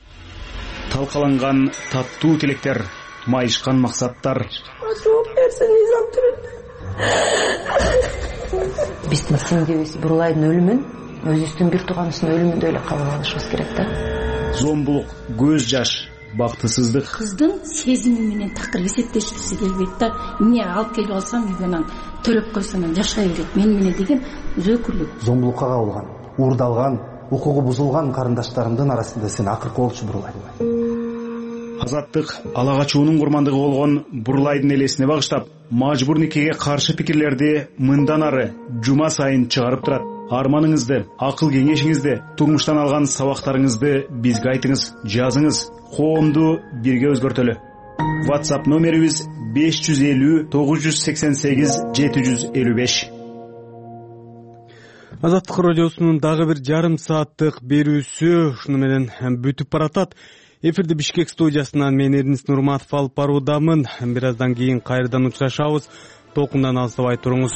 Талкаланган таттуу тилектер, майышкан максаттар. Биздин сиңдибиз Бурлайдын өлүмүн өзүбүздүн бир тууганыбыздын өлүмүндөй эле кабыл алышыбыз керек да. Зомбулук, көз жаш, бактысыздык. Кыздын сезими менен такыр эсептешкиси келбейт да. Эмне алып келип алсам үйгөнөн төлөп койсом жашай берет мен менен деген зөөкүрлүк. Зомбулукка кабылган, уурдалган, укугу бузулган карындаштарымдын арасында сен акыркы болчу Бурлайдың. Азаттык ала качуунун курмандыгы болгон Бурлайдын элесине багыштап, мажбур никеге каршы пикирлерди мындан ары жума сайын чыгарып турат. Арманыңызды, акыл кеңешиңизди, турмуштан алган сабактарыңызды бизге айтыңыз, жазыңыз. Коомду бирге өзгөртөлү. WhatsApp номерибиз беш жүз элүү тогуз жүз сексен сегиз жети жүз элүү беш. Азаттык радиосунун дагы бир жарым сааттык берүүсү ушуну менен бүтүп баратат. Эфирди Бишкек студиясынан мен Эрнис Нурматов алып баруудамын. Бир аздан кийин кайрадан учурашабыз. Толкундан алыстабай туруңуз.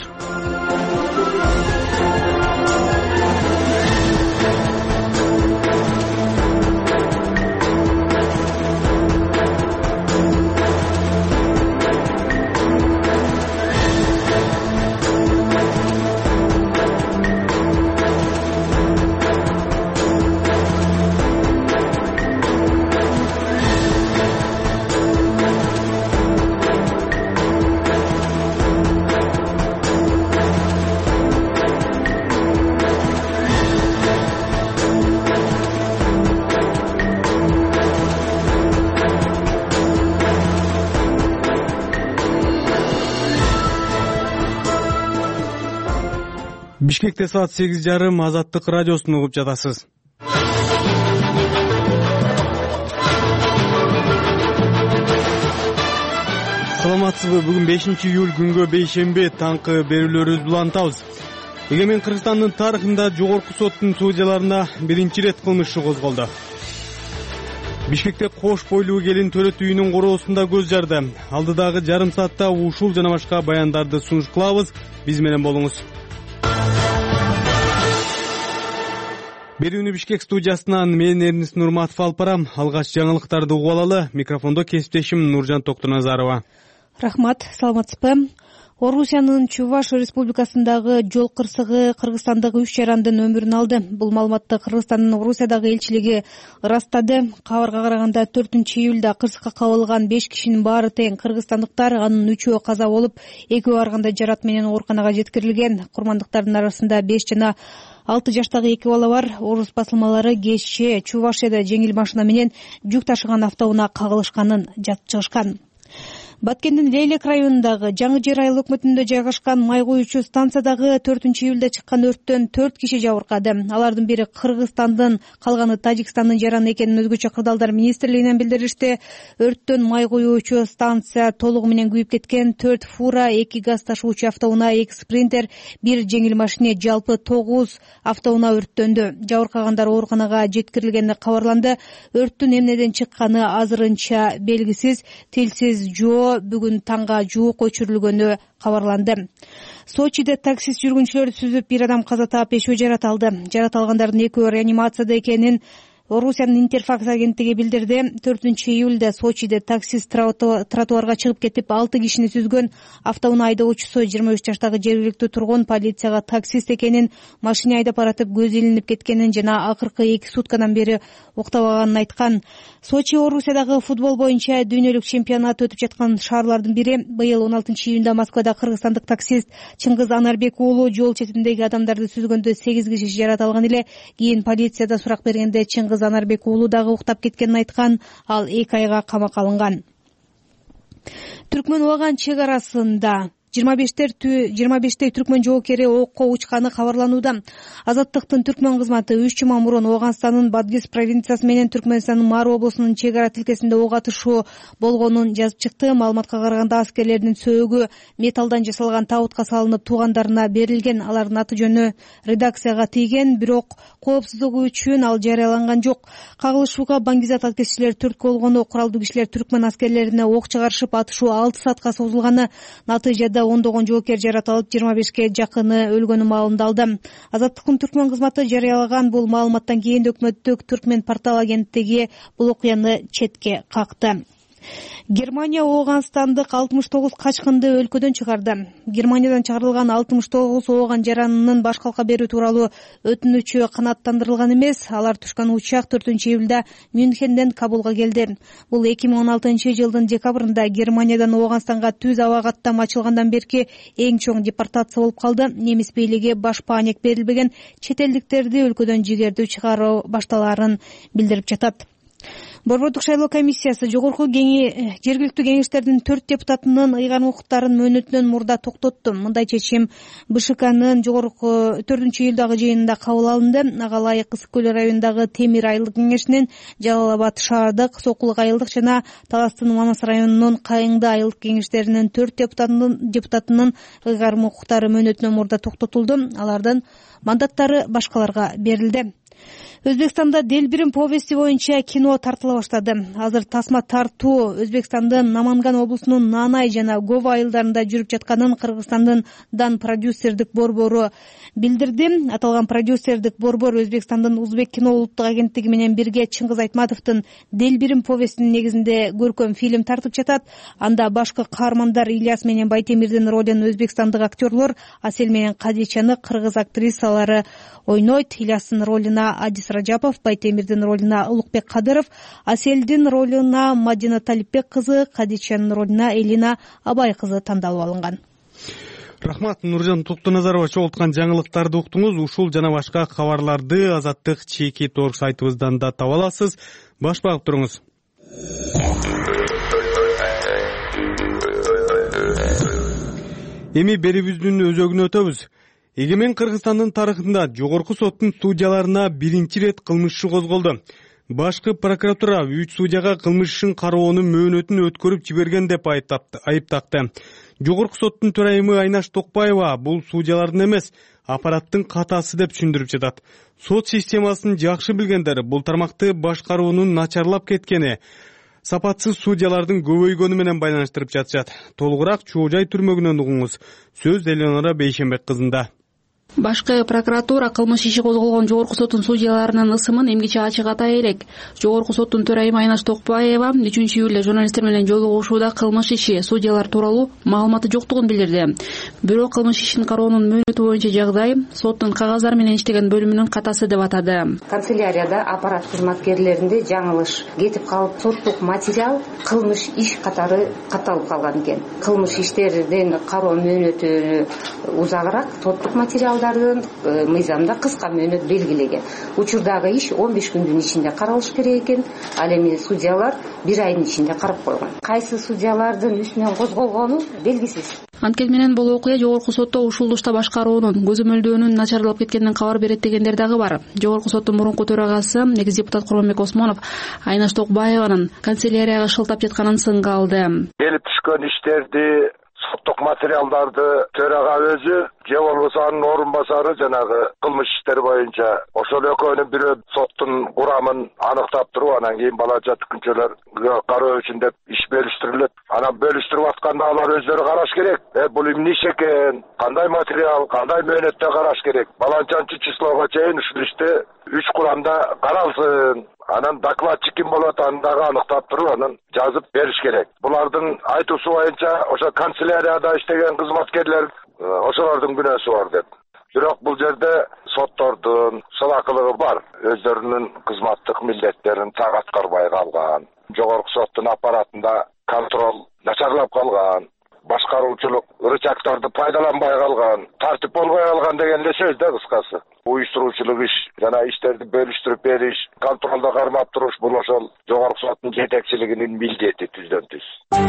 Бишкекте саат сегиз жарым Азаттык радиосун угуп жатасыз. Саламатсызбы? Бүгүн бешинчи июль күнгө бейшемби таңкы берүүлөрүбүз улантабыз. Эгемен Кыргызстандын тарыхында жогорку соттун судьяларына биринчи ирет кылмыш иши козголду. Бишкекте кош бойлуу келин төрөт үйүнүн короосунда көз жарды. Алдыдагы жарым саатта ушул жана башка баяндарды сунуш кылабыз. Биз менен болуңуз. Берүүнү Бишкек студиясынан мен Эрнис Нурматов алып барам. Алгач жаңылыктарды угуп алалы. Микрофондо кесиптешим Нуржан Токтоназарова. Рахмат, саламатсызбы? Орусиянын Чуваш республикасындагы жол кырсыгы Кыргызстандагы үч жарандын өмүрүн алды. Бул маалыматты Кыргызстандын Орусиядагы элчилиги ырастады. Кабарга караганда төртүнчү июлда кырсыкка кабылган беш кишинин баары тең кыргызстандыктар, анын үчөө каза болуп, экөө барганда жарат менен ооруканага жеткирилген. Курмандыктардын арасында беш жана алты жаштагы эки бала бар. Орус басылмалары кечээ Чувашияда жеңил машина менен жүк ташыган автоунаа кагылышканын жазып чыгышкан. Баткендин Лейлек районундагы Жаңы Жер айыл өкмөтүндө жайгашкан май куючу станциядагы төртүнчү июлда чыккан өрттөн төрт киши жабыркады. Алардын бири Кыргызстандын, калганы Тажикстандын жараны экенин өзгөчө кырдаалдар министрлигинен билдиришти. Өрттөн май куючу станция толугу менен күйүп кеткен. төрт фура, эки газ ташуучу автоунаа, эки спринтер, бир жеңил машине, жалпы тогуз автоунаа өрттөндү. Жабыркагандар ооруканага жеткирилгени кабарланды. Өрттүн эмнеден чыкканы азырынча белгисиз. Тилсиз жоо бүгүн таңга жуук өчүрүлгөнү кабарланды. Сочиде таксист жүргүнчүлөрдү сүзүп бир адам каза таап, бешөө жарат алды. Жарат алгандардын экөө реанимацияда экенин Орусиянын Интерфакс агенттиги билдирди. төртүнчү июлда Сочиде таксист тротуарга чыгып кетип, алты кишини сүзгөн. Автоунаа айдоочусу жыйырма үч жаштагы жергиликтүү тургун полицияга таксист экенин, машина айдап баратып көзү илинип кеткенин жана акыркы эки суткадан бери уктабаганын айткан. Сочи Орусиядагы футбол боюнча дүйнөлүк чемпионат өтүп жаткан шаарлардын бири. Быйыл он алтынчы июнда Москвада кыргызстандык таксист Чыңгыз Анарбек уулу жол четиндеги адамдарды сүзгөндө сегиз киши жарат алган эле. Кийин полицияда сурак бергенде Чыңгыз Анарбек уулу дагы уктап кеткенин айткан. Ал эки айга камакка алынган. Түркмөн Ооган чек арасында жыйырма бештей түркмөн жоокери окко учканы кабарланууда. Азаттыктын түркмөн кызматы үч жума мурун Ооганстандын Бадгиз провинциясы менен Түркмөнстандын Мары облусунун чек ара тилкесинде ок атышуу болгонун жазып чыкты. Маалыматка караганда аскерлердин сөөгү металлдан жасалган табутка салынып туугандарына берилген. Алардын аты жөнү редакцияга тийген, бирок коопсуздугу үчүн ал жарыяланган жок. Кагылышууга баңгизат аткезчилер түрткү болгону, куралдуу кишилер түркмөн аскерлерине ок чыгарышып, атышуу алты саатка созулганы, натыйжада ондогон жоокер жарат алып, жыйырма бешке жакыны өлгөнү маалымдалды. Азаттыктын түркмөн кызматы жарыялаган бул маалыматтан кийин өкмөттүк түркмөн портал агенттиги бул окуяны четке какты. Германия Ооганстандык алтымыш тогуз качкынды өлкөдөн чыгарды. Германиядан чыгарылган алтымыш тогуз ооган жаранынын баш калка берүү тууралуу өтүнүчү канааттандырылган эмес. Алар түшкөн учак төртүнчү июлда Мюнхенден Кабулга келди. Бул эки миң он алтынчы жылдын декабрында Германиядан Ооганстанга түз аба каттам ачылгандан берки эң чоң депортация болуп калды. Немис бийлиги баш паанек берилбеген чет элдиктерди өлкөдөн жигердүү чыгаруу башталаарын билдирип жатат. Борбордук шайлоо комиссиясы жогорку жергиликтүү кеңештердин төрт депутатынын ыйгарым укуктарын мөөнөтүнөн мурда токтотту. Мындай чечим БШКнын жогорку төртүнчү июлдагы жыйынында кабыл алынды. Ага ылайык Ысык көл районундагы Темир айылдык кеңешинин, Жалал Абад шаардык, Сокулук айылдык жана Таластын Манас районунун Кайыңды айылдык кеңештеринин төрт депутатынын депутатынын ыйгарым укуктары мөөнөтүнөн мурда токтотулду. Алардын мандаттары башкаларга берилди. Өзбекстанда Делбирим повести боюнча кино тартыла баштады. Азыр тасма тартуу Өзбекстандын Наманган облусунун Нанай жана Гова айылдарында жүрүп жатканын Кыргызстандын Дан продюсердик борбору билдирди. Аталган продюсердик борбор Өзбекстандын Узбек кино улуттук агенттиги менен бирге Чыңгыз Айтматовдун Делбирим повестинин негизинде көркөм фильм тартып жатат. Анда башкы каармандар Ильяс менен Байтемирдин ролун өзбекстандык актерлор Асель менен Кадичаны кыргыз актрисалары ойнойт. Ильястын ролуна Адис Раджапов, Байтемирдин ролуна Улукбек Кадыров, Аселдин ролуна Мадина Талипбек кызы, Кадичанын ролуна Элина Абай кызы тандалып алынган. Рахмат, Нуржан Токтоназарова чогулткан жаңылыктарды уктуңуз. Ушул жана башка кабарларды Азаттык чекит точка орг сайтыбыздан да таба аласыз. Баш багып туруңуз. Эми берибиздин өзөгүнө өтөбүз. Эгемен Кыргызстандын тарыхында жогорку соттун судьяларына биринчи ирет кылмыш иши козголду. Башкы прокуратура үч судьяга кылмыш ишин кароонун мөөнөтүн өткөрүп жиберген деп айыптакты. Жогорку соттун төрайымы Айнаш Токпаева бул судьялардын эмес, аппараттын катасы деп түшүндүрүп жатат. Сот системасын жакшы билгендер бул тармакты башкаруунун начарлап кеткени, сапатсыз судьялардын көбөйгөнү менен байланыштырып жатышат. Толугураак Чоо Жай түрмөгүнөн угуңуз. Сөз Элеонора Бейшенбек кызында. Башкы прокуратура кылмыш иши козголгон жогорку соттун судьяларынын ысымын эмгиче ачык атай элек. Жогорку соттун төрайымы Айнаш Токпаева үчүнчү июлда журналисттер менен жолугушууда кылмыш иши судьялар тууралуу маалыматы жоктугун билдирди. Бирок кылмыш ишин кароонун мөөнөтү боюнча жагдай соттун кагаздары менен иштеген бөлүмүнүн катасы деп атады. Канцелярияда аппарат кызматкерлеринде жаңылыш кетип калып, соттук материал кылмыш иш катары катталып калган экен. Кылмыш иштердин кароо мөөнөтү узагыраак, соттук материал мыйзамда кыска мөөнөт белгилеген. Учурдагы иш он беш күндүн ичинде каралыш керек экен. Ал эми судьялар бир айдын ичинде карап койгон. Кайсы судьялардын үстүнөн козголгону белгисиз. Анткени менен бул окуя жогорку сотто ушулдушта башкаруунун көзөмөлдөөнүн начарлап кеткенинен кабар берет дегендер дагы бар. Жогорку соттун мурунку төрагасы, экс депутат Курманбек Осмонов Айнаш Токбаеванын канцелярияга шылтап жатканын сынга алды. Келип түшкөн иштерди, соттук материалдарды төрага өзү же болбосо анын орун басары жанагы кылмыш иштер боюнча ошол экөөнүн бирөө соттун курамын аныктап туруп, анан кийин бала жаткынчылар кароо үчүн деп иш бөлүштүрүлөт. Анан бөлүштүрүп атканда алар өздөрү караш керек. Э бул эмне иш экен, кандай материал, кандай мөөнөттө караш керек. Баланчанчы числого чейин ушул ишти үч курамда каралсын. Анан докладчик ким болот, аны дагы аныктап туруп, анан жазып бериш керек. Булардын айтуусу боюнча ошо канцелярияда иштеген кызматкерлер ошолордун күнөөсү бар деп. Бирок бул жерде соттордун салакылыгы бар. Өздөрүнүн кызматтык милдеттерин так аткарбай калган. Жогорку соттун аппаратында контроль начарлап калган. Башкаруучулук рычагтарды пайдаланбай калган, тартип болбой калган деген эле сөз да кыскасы. Уюштуруучулук иш жана иштерди бөлүштүрүп бериш, контролдо кармап туруш бул ошол жогорку соттун жетекчилигинин милдети түздөн түз.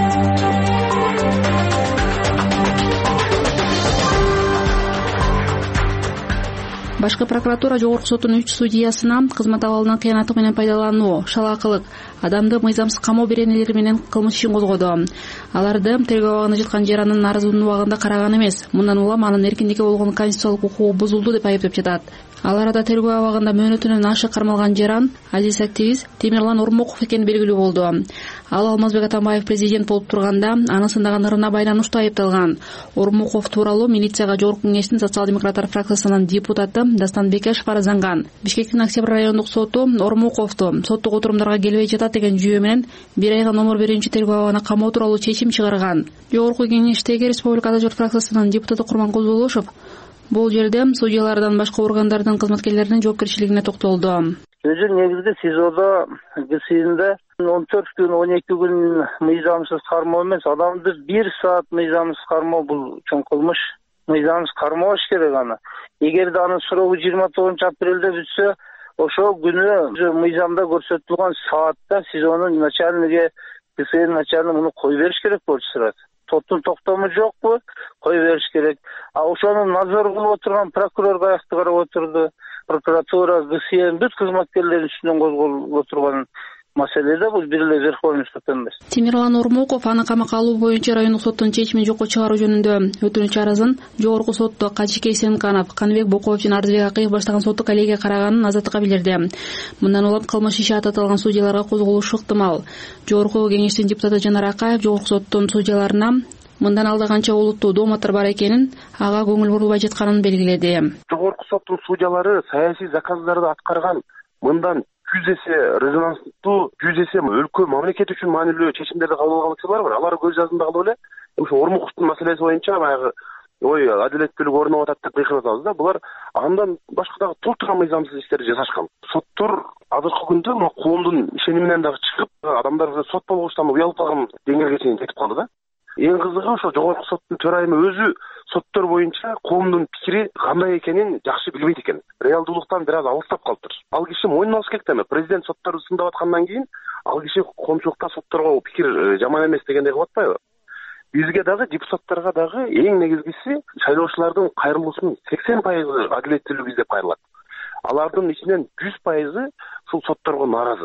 Башкы прокуратура жогорку соттун үч судьясына кызмат абалынан кыянаттык менен пайдалануу, шалаакылык, адамды мыйзамсыз камоо беренелери менен кылмыш ишин козгоду. Аларды тергөө абагында жаткан жарандын арызын убагында караган эмес. Мындан улам анын эркиндикке болгон конституциялык укугу бузулду деп айыптап жатат. Ал арада тергөө абагында мөөнөтүнөн ашык кармалган жаран азиз активист Темирлан Ормоков экени белгилүү болду. Ал Алмазбек Атамбаев президент болуп турганда анысындагы ырына байланыштуу айыпталган. Ормоков тууралуу милицияга жогорку кеңештин социал-демократтар фракциясынын депутаты Дастан Бекешев арызанган. Бишкектин Октябрь райондук соту Ормоковду соттук отурумдарга келбей жатат деген жүйө менен бир айга номер биринчи тергөө абагына камоо тууралуу чечим чыгарган. Жогорку кеңештеги Республика Жок фракциясынын депутаты Курманкул Зулушев бул жерде судьялардан башка органдардын кызматкерлеринин жоопкерчилигине токтолду. Өзү негизги СИЗОдо ГСИнде он төрт күн, он эки күн мыйзамсыз кармоо эмес, адамды бир саат мыйзамсыз кармоо бул чоң кылмыш. Мыйзамсыз кармабаш керек аны. Эгерде анын срогу жыйырма тогузунчу апрелде бүтсө, ошол күнү мыйзамда көрсөтүлгөн саатта СИЗОнун начальниги КСН начальниги муну кое бериш керек болчу сурат. Соттун токтому жокпу, кое бериш керек. А ошону назор кылып отурган прокурор каякты карап отурду. Прокуратура, КСН бүт кызматкерлердин үстүнөн козголуп отурган маселе да бул бир эле верховенство эмес. Темирлан Ормуков аны камакка алуу боюнча райондук соттун чечимин жокко чыгаруу жөнүндө өтүнүч арызын жогорку сотто Качик Эсенканов, Каныбек Бокоев жана Арзбек Акыев баштаган соттук коллегия караганын азаттыкка билдирди. Мындан улам кылмыш иши ататылган судьяларга козголушу ыктымал. Жогорку кеңештин депутаты Жанар Акаев жогорку соттун судьяларына мындан алда канча олуттуу дооматтар бар экенин, ага көңүл бурулбай жатканын белгиледи. Жогорку соттун судьялары саясий заказдарды аткарган мындан жүз эсе резонанстуу, жүз эсе өлкө мамлекет үчүн маанилүү чечимдерди кабыл алган кишилер бар. Алар көз жаздында калып эле ошо Ормуковдун маселеси боюнча баягы ой адилеттүүлүк орноп атат деп кыйкырып атабыз да. Булар андан башка дагы толтура мыйзамсыз иштерди жасашкан. Соттор азыркы күндө мына коомдун ишениминен дагы чыгып, адамдар сот болгучтан уялып калган деңгээлге чейин жетип калды да. Эң кызыгы ошо жогорку соттун төрайымы өзү соттор боюнча коомдун пикири кандай экенин жакшы билбейт экен. Реалдуулуктан бир аз алыстап калыптыр. Ал киши мойнуна алыш керек да эме. Президент сотторду сындап аткандан кийин ал киши коомчулукта сотторго пикир жаман эмес дегендей кылып атпайбы? Бизге дагы депутаттарга дагы эң негизгиси шайлоочулардын кайрылуусунун сексен пайызы адилеттүүлүк издеп кайрылат. Алардын ичинен жүз пайызы ушул сотторго нааразы.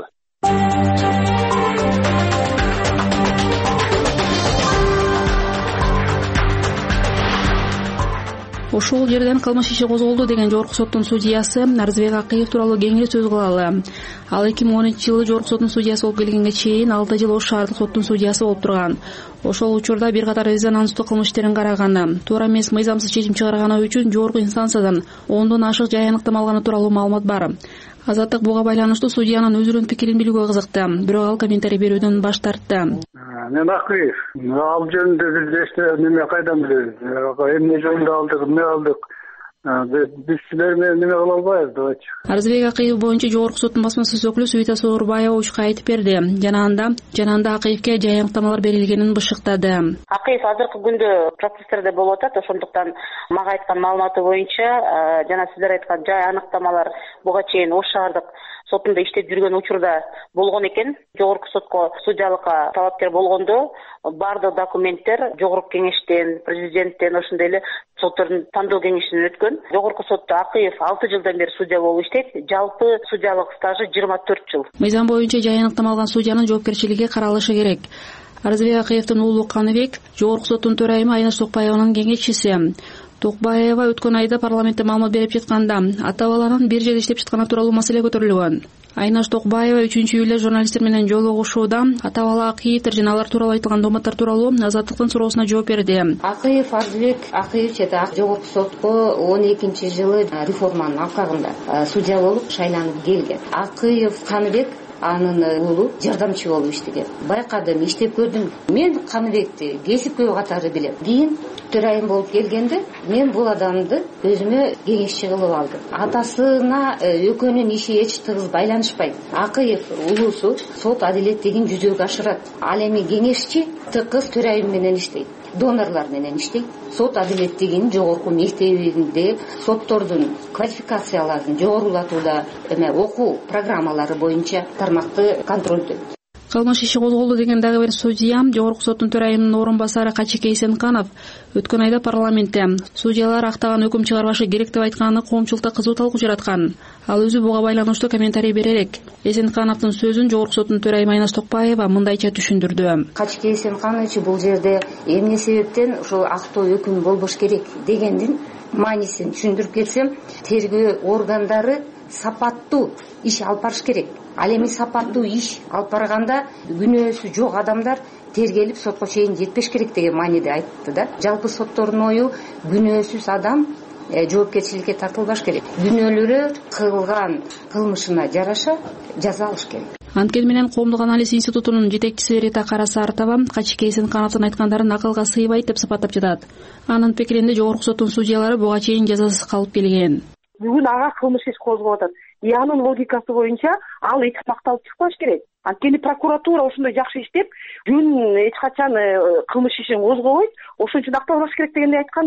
Ошол жерден кылмыш иши козголду деген жогорку соттун судьясы Арзбек Акыев тууралуу кеңири сөз кылалы. Ал эки миң он үчүнчү жылы жогорку соттун судьясы болуп келгенге чейин алты жыл Ош шаардык соттун судьясы болуп турган. Ошол учурда бир катар резонанстуу кылмыш иштерин караганы, туура эмес мыйзамсыз чечим чыгарганы үчүн жогорку инстанциядан ондон ашык жай аныктама алганы тууралуу маалымат бар. Азаттык буга байланыштуу судьянын өзүнүн пикирин билүүгө кызыкты, бирок ал комментарий берүүдөн баш тартты. Мен Акыев, ал жөнүндө бир эчтеке неме кайдан билебиз? Эмне жөнүндө алдык, эмне алдык? Биз силер менен неме кыла албайбыз давайте. Арзбек Акыев боюнча жогорку соттун басмасыз өкүлү Свита Соорбаева учка айтып берди. Жана анда, жана анда Акыевке жай аныктамалар берилгенин бышыктады. Акыев азыркы күндө процесстерде болуп атат, ошондуктан мага айткан маалыматы боюнча жана сиздер айткан жай аныктамалар буга чейин Ош шаардык сотунда иштеп жүргөн учурда болгон экен. Жогорку сотко судьялыкка талапкер болгондо бардык документтер жогорку кеңештен, президенттен, ошондой эле соттордун тандоо кеңешинен өткөн. Жогорку сотто Акыев алты жылдан бери судья болуп иштейт. Жалпы судьялык стажы жыйырма төрт жыл. Мыйзам боюнча жай аныктама алган судьянын жоопкерчилиги каралышы керек. Арзбек Акыевдин уулу Каныбек жогорку соттун төрайымы Айнаш Токпаеванын кеңешчиси. Токбаева өткөн айда парламентте маалымат берип жатканда ата-баланын бир жерде иштеп жатканы тууралуу маселе көтөрүлгөн. Айнаш Токбаева үчүнчү июлда журналисттер менен жолугушууда ата-бала Акыевдер жана алар тууралуу айтылган дооматтар тууралуу Азаттыктын суроосуна жооп берди. Акыев Арзбек Акыев жада жогорку сотко он экинчи жылы реформанын алкагында судья болуп шайланып келген. Акыев Каныбек анын уулу жардамчы болуп иштеген. Байкадым, иштеп көрдүм. Мен Каныбекти кесипкөй катары билем. Кийин төрайым болуп келгенде мен бул адамды өзүмө кеңешчи кылып алдым. Атасына экөөнүн иши эч тыгыз байланышпайт. Акыев уулусу сот адилеттигин жүзөгө ашырат. Ал эми кеңешчи тыкыз төрайым менен иштейт. Донорлор менен иштейт. Сот адилеттигин жогорку мектебинде соттордун квалификацияларын жогорулатууда эме окуу программалары боюнча тармакты контролдойт. Кылмыш иши козголду деген дагы бир судья жогорку соттун төрайымынын орун басары Качик Эсенканов өткөн айда парламентте судьялар актаган өкүм чыгарбашы керек деп айтканы коомчулукта кызуу талкуу жараткан. Ал өзү буга байланыштуу комментарий беререк Эсенкановдун сөзүн жогорку соттун төрайымы Айнаш Токпаева мындайча түшүндүрдү. Качик Эсенканович бул жерде эмне себептен ушул актоо өкүм болбош керек дегендин маанисин түшүндүрүп кетсем, тергөө органдары сапаттуу иш алып барыш керек. Ал эми сапаттуу иш алып барганда күнөөсү жок адамдар тергелип сотко чейин жетпеш керек деген мааниде айтты да. Жалпы соттордун ою күнөөсүз адам жоопкерчиликке тартылбаш керек. Күнөөлөрү кылган кылмышына жараша жаза алыш керек. Анткени менен Коомдук анализ институтунун жетекчиси Рита Карасартова Качик Эсенкановдун айткандарын акылга сыйбайт деп сапаттап жатат. Анын пикиринде жогорку соттун судьялары буга чейин жазасыз калып келген. Бүгүн ага кылмыш иш козголуп атат. И анын логикасы боюнча ал эч макталып чыкпаш керек. Анткени прокуратура ошондой жакшы иштеп, жөн эч качан кылмыш ишин козгобойт, ошон үчүн акталбаш керек дегенди айтканда.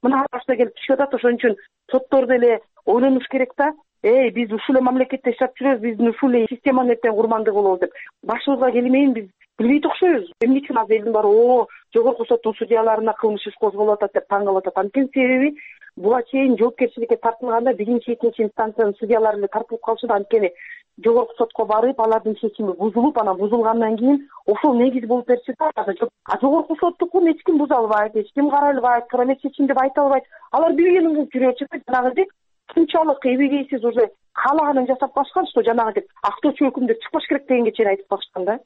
мына башта келип түшүп атат. Ошон үчүн соттор деле ойлонуш керек да. Эй, биз ушул эле мамлекетте жашап жүрөбүз, биздин ушул эле системанын эртең курмандыгы болобуз деп башыбызга келмейин биз билбейт окшойбуз. Эмне үчүн азыр элдин баары о жогорку соттун судьяларына кылмыш иш козголуп атат деп таң калып атат. Анткени себеби буга чейин жоопкерчиликке тартылганда биринчи, экинчи инстанциянын судьялары эле тартылып калышат. Анткени жогорку сотко барып, алардын чечими бузулуп, анан бузулгандан кийин ошол негиз болуп беришет. А жогорку соттукун эч ким буза албайт, эч ким карай албайт, туура эмес чечим деп айта албайт. Алар билгенин кылып жүрөчү. Жанагынтип мынчалык эбегейсиз уже каалаганын жасап калышкан, что жанагынтип актоочу өкүмдөр чыкпаш керек дегенге чейин айтып калышкан да.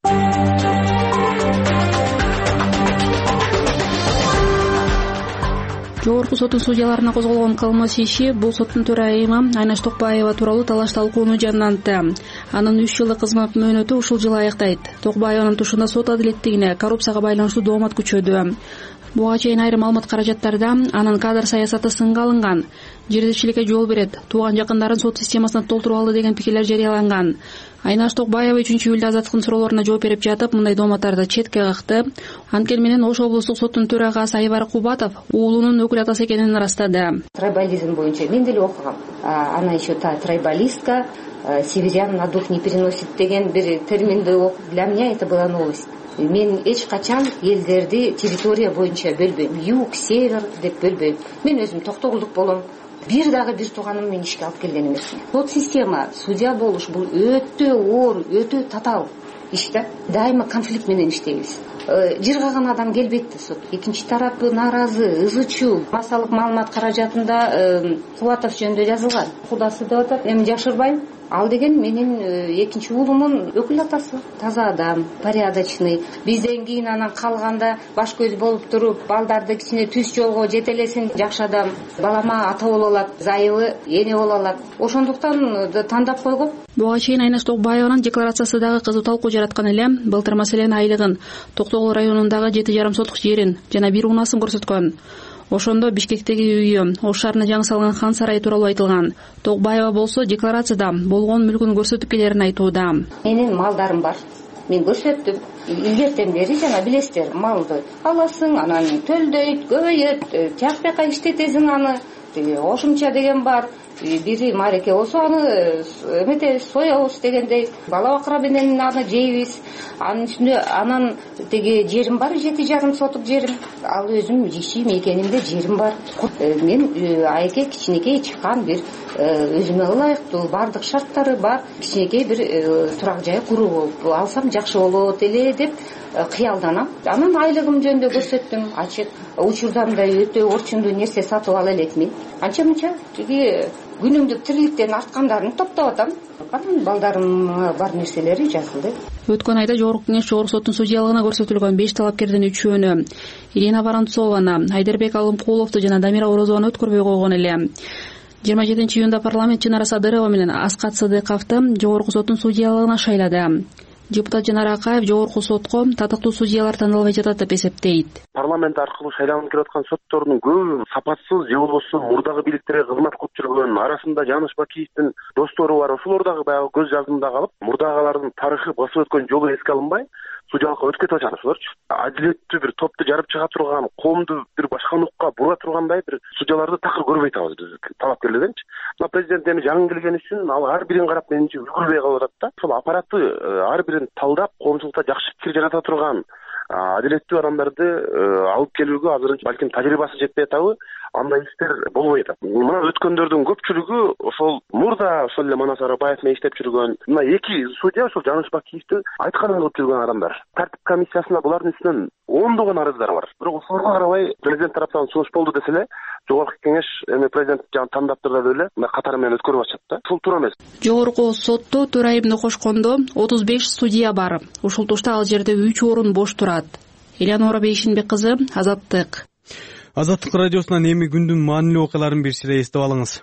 Жогорку соттун судьяларына козголгон кылмыш иши бул соттун төрайымы Айнаш Токбаева тууралуу талаш талкууну жанданты. Анын үч жылдык кызмат мөөнөтү ушул жылы аяктайт. Токбаеванын тушунда сот адилеттигине коррупцияга байланыштуу доомат күчөдү. Буга чейин айрым маалымат каражаттарда анын кадр саясаты сынга алынган, жердечиликке жол берет, тууган жакындарын сот системасына толтуруп алды деген пикирлер жарыяланган. Айнаш Токбаева үчүнчү июлда азаттыктын суроолоруна жооп берип жатып, мындай дооматтарды четке какты. Анткени менен Ош облустук соттун төрагасы Айбар Кубатов уулунун өкүл атасы экенин ырастады. Трайбализм боюнча мен деле окугам. Она еще та трайбалистка, северян на дух не переносит деген бир терминди окуп, для меня это была новость. Мен эч качан элдерди территория боюнча бөлбөйм. Юг, север деп бөлбөйм. Мен өзүм токтогулдук болом. Бир дагы бир тууганым мен ишке алып келген эмесмин. Сот система, судья болуш бул өтө оор, өтө татаал иш да. Дайыма конфликт менен иштейбиз. Жыргаган адам келбейт да сот. Экинчи тарапы нааразы, ызы чуу. Массалык маалымат каражатында Кубатов жөнүндө жазылган. Кудасы деп атат. Эми жашырбайм. Ал деген менин экинчи уулумун өкүл атасы. Таза адам, порядочный. Бизден кийин анан калганда баш көз болуп туруп, балдарды кичине түз жолго жетелесин. Жакшы адам. Балама ата боло алат, зайыбы эне боло алат. Ошондуктан тандап койгом. Буга чейин Айнаш Токбаеванын декларациясы дагы кызуу талкуу жараткан эле. Былтыр маселен айлыгын, Токтогул районундагы жети жарым соттук жерин жана бир унасын көрсөткөн. Ошондо Бишкектеги үйү, Ош шаарына жаңы салган хан сарайы тууралуу айтылган. Токбаева болсо декларацияда болгон мүлкүн көрсөтүп келерин айтууда. Менин малдарым бар. Мен көрсөттүм. Илгертен бери жана билесиздер, малды аласың, анан төлдөйт, көбөйөт, тияк-бияка иштетесиң аны. Ошумча деген бар. Бири мареке болсо аны эмете соябыз дегендей, бала бакыра менен аны жейбиз. Анын үстүнө анан теги жерим бар, жети жарым сотук жерим. Ал өзүм жишим экенимде жерим бар. Мен айке кичинекей чыккан бир өзүмө ылайыктуу бардык шарттары бар кичинекей бир турак жай куруп алсам жакшы болот эле деп кыялданам. Анан айлыгым жөнүндө көрсөттүм, ачык. Учурдамда өтө орчундуу нерсе сатып ала элекмин. Анча мынча тиги күнүмдүк тириликтен арткандарын топтоп атам. Анан балдарым бар нерселери жазылды. Өткөн айда Жогорку Кеңеш Жогорку соттун судьялыгына көрсөтүлгөн беш талапкердин үчөөнү, Ирина Воронцованы, Айдарбек Алымкуловду жана Дамира Орозованы өткөрбөй койгон эле. жыйырма жетинчи июнда парламент Чынара Садырова менен Аскат Сыдыковду Жогорку соттун судьялыгына шайлады. Депутат Жанар Акаев Жогорку сотко татыктуу судьялар тандалбай жатат деп эсептейт. Парламент аркылуу шайланып келип аткан соттордун көбү сапатсыз же болбосо мурдагы бийликтерге кызмат кылып жүргөн, арасында Жаныш Бакиевдин достору бар. Ошолор дагы баягы көз жаздымда калып, мурдагылардын тарыхы басып өткөн жолу эске алынбай, судьялыкка өтүп кетип атышат ошолорчу. Адилеттүү бир топту жарып чыга турган, коомду бир башка нукка бура тургандай бир судьяларды такыр көрбөй атабыз биз талапкерлерденчи. Мына президент эми жаңы келген үчүн ал ар бирин карап менимче үлгүрбөй калып атат да. Ошол аппаратты ар бирин талдап, коомчулукта жакшы пикир жарата турган адилеттүү адамдарды алып келүүгө азырынча балким тажрыйбасы жетпей атабы, андай иштер болбой атат. Мына өткөндөрдүн көпчүлүгү ошол мурда ошол эле Манас Арабаев менен иштеп жүргөн, мына эки судья ошол Жаныш Бакиевдин айтканын кылып жүргөн адамдар. Тартип комиссиясында булардын үстүнөн ондогон арыздар бар. Бирок ошолорго карабай президент тараптан сунуш болду десе эле, Жогорку Кеңеш эми президент жана тандап турду эле мына катары менен өткөрүп атышат да. Ушул туура эмес. Жогорку сотто төрайымды кошкондо отуз беш судья бар. Ушул тушта ал жерде үч орун бош турат. Элеонора Бейшинбек кызы, Азаттык. Азаттык радиосунан эми күндүн маанилүү окуяларын бир сире эстеп алыңыз.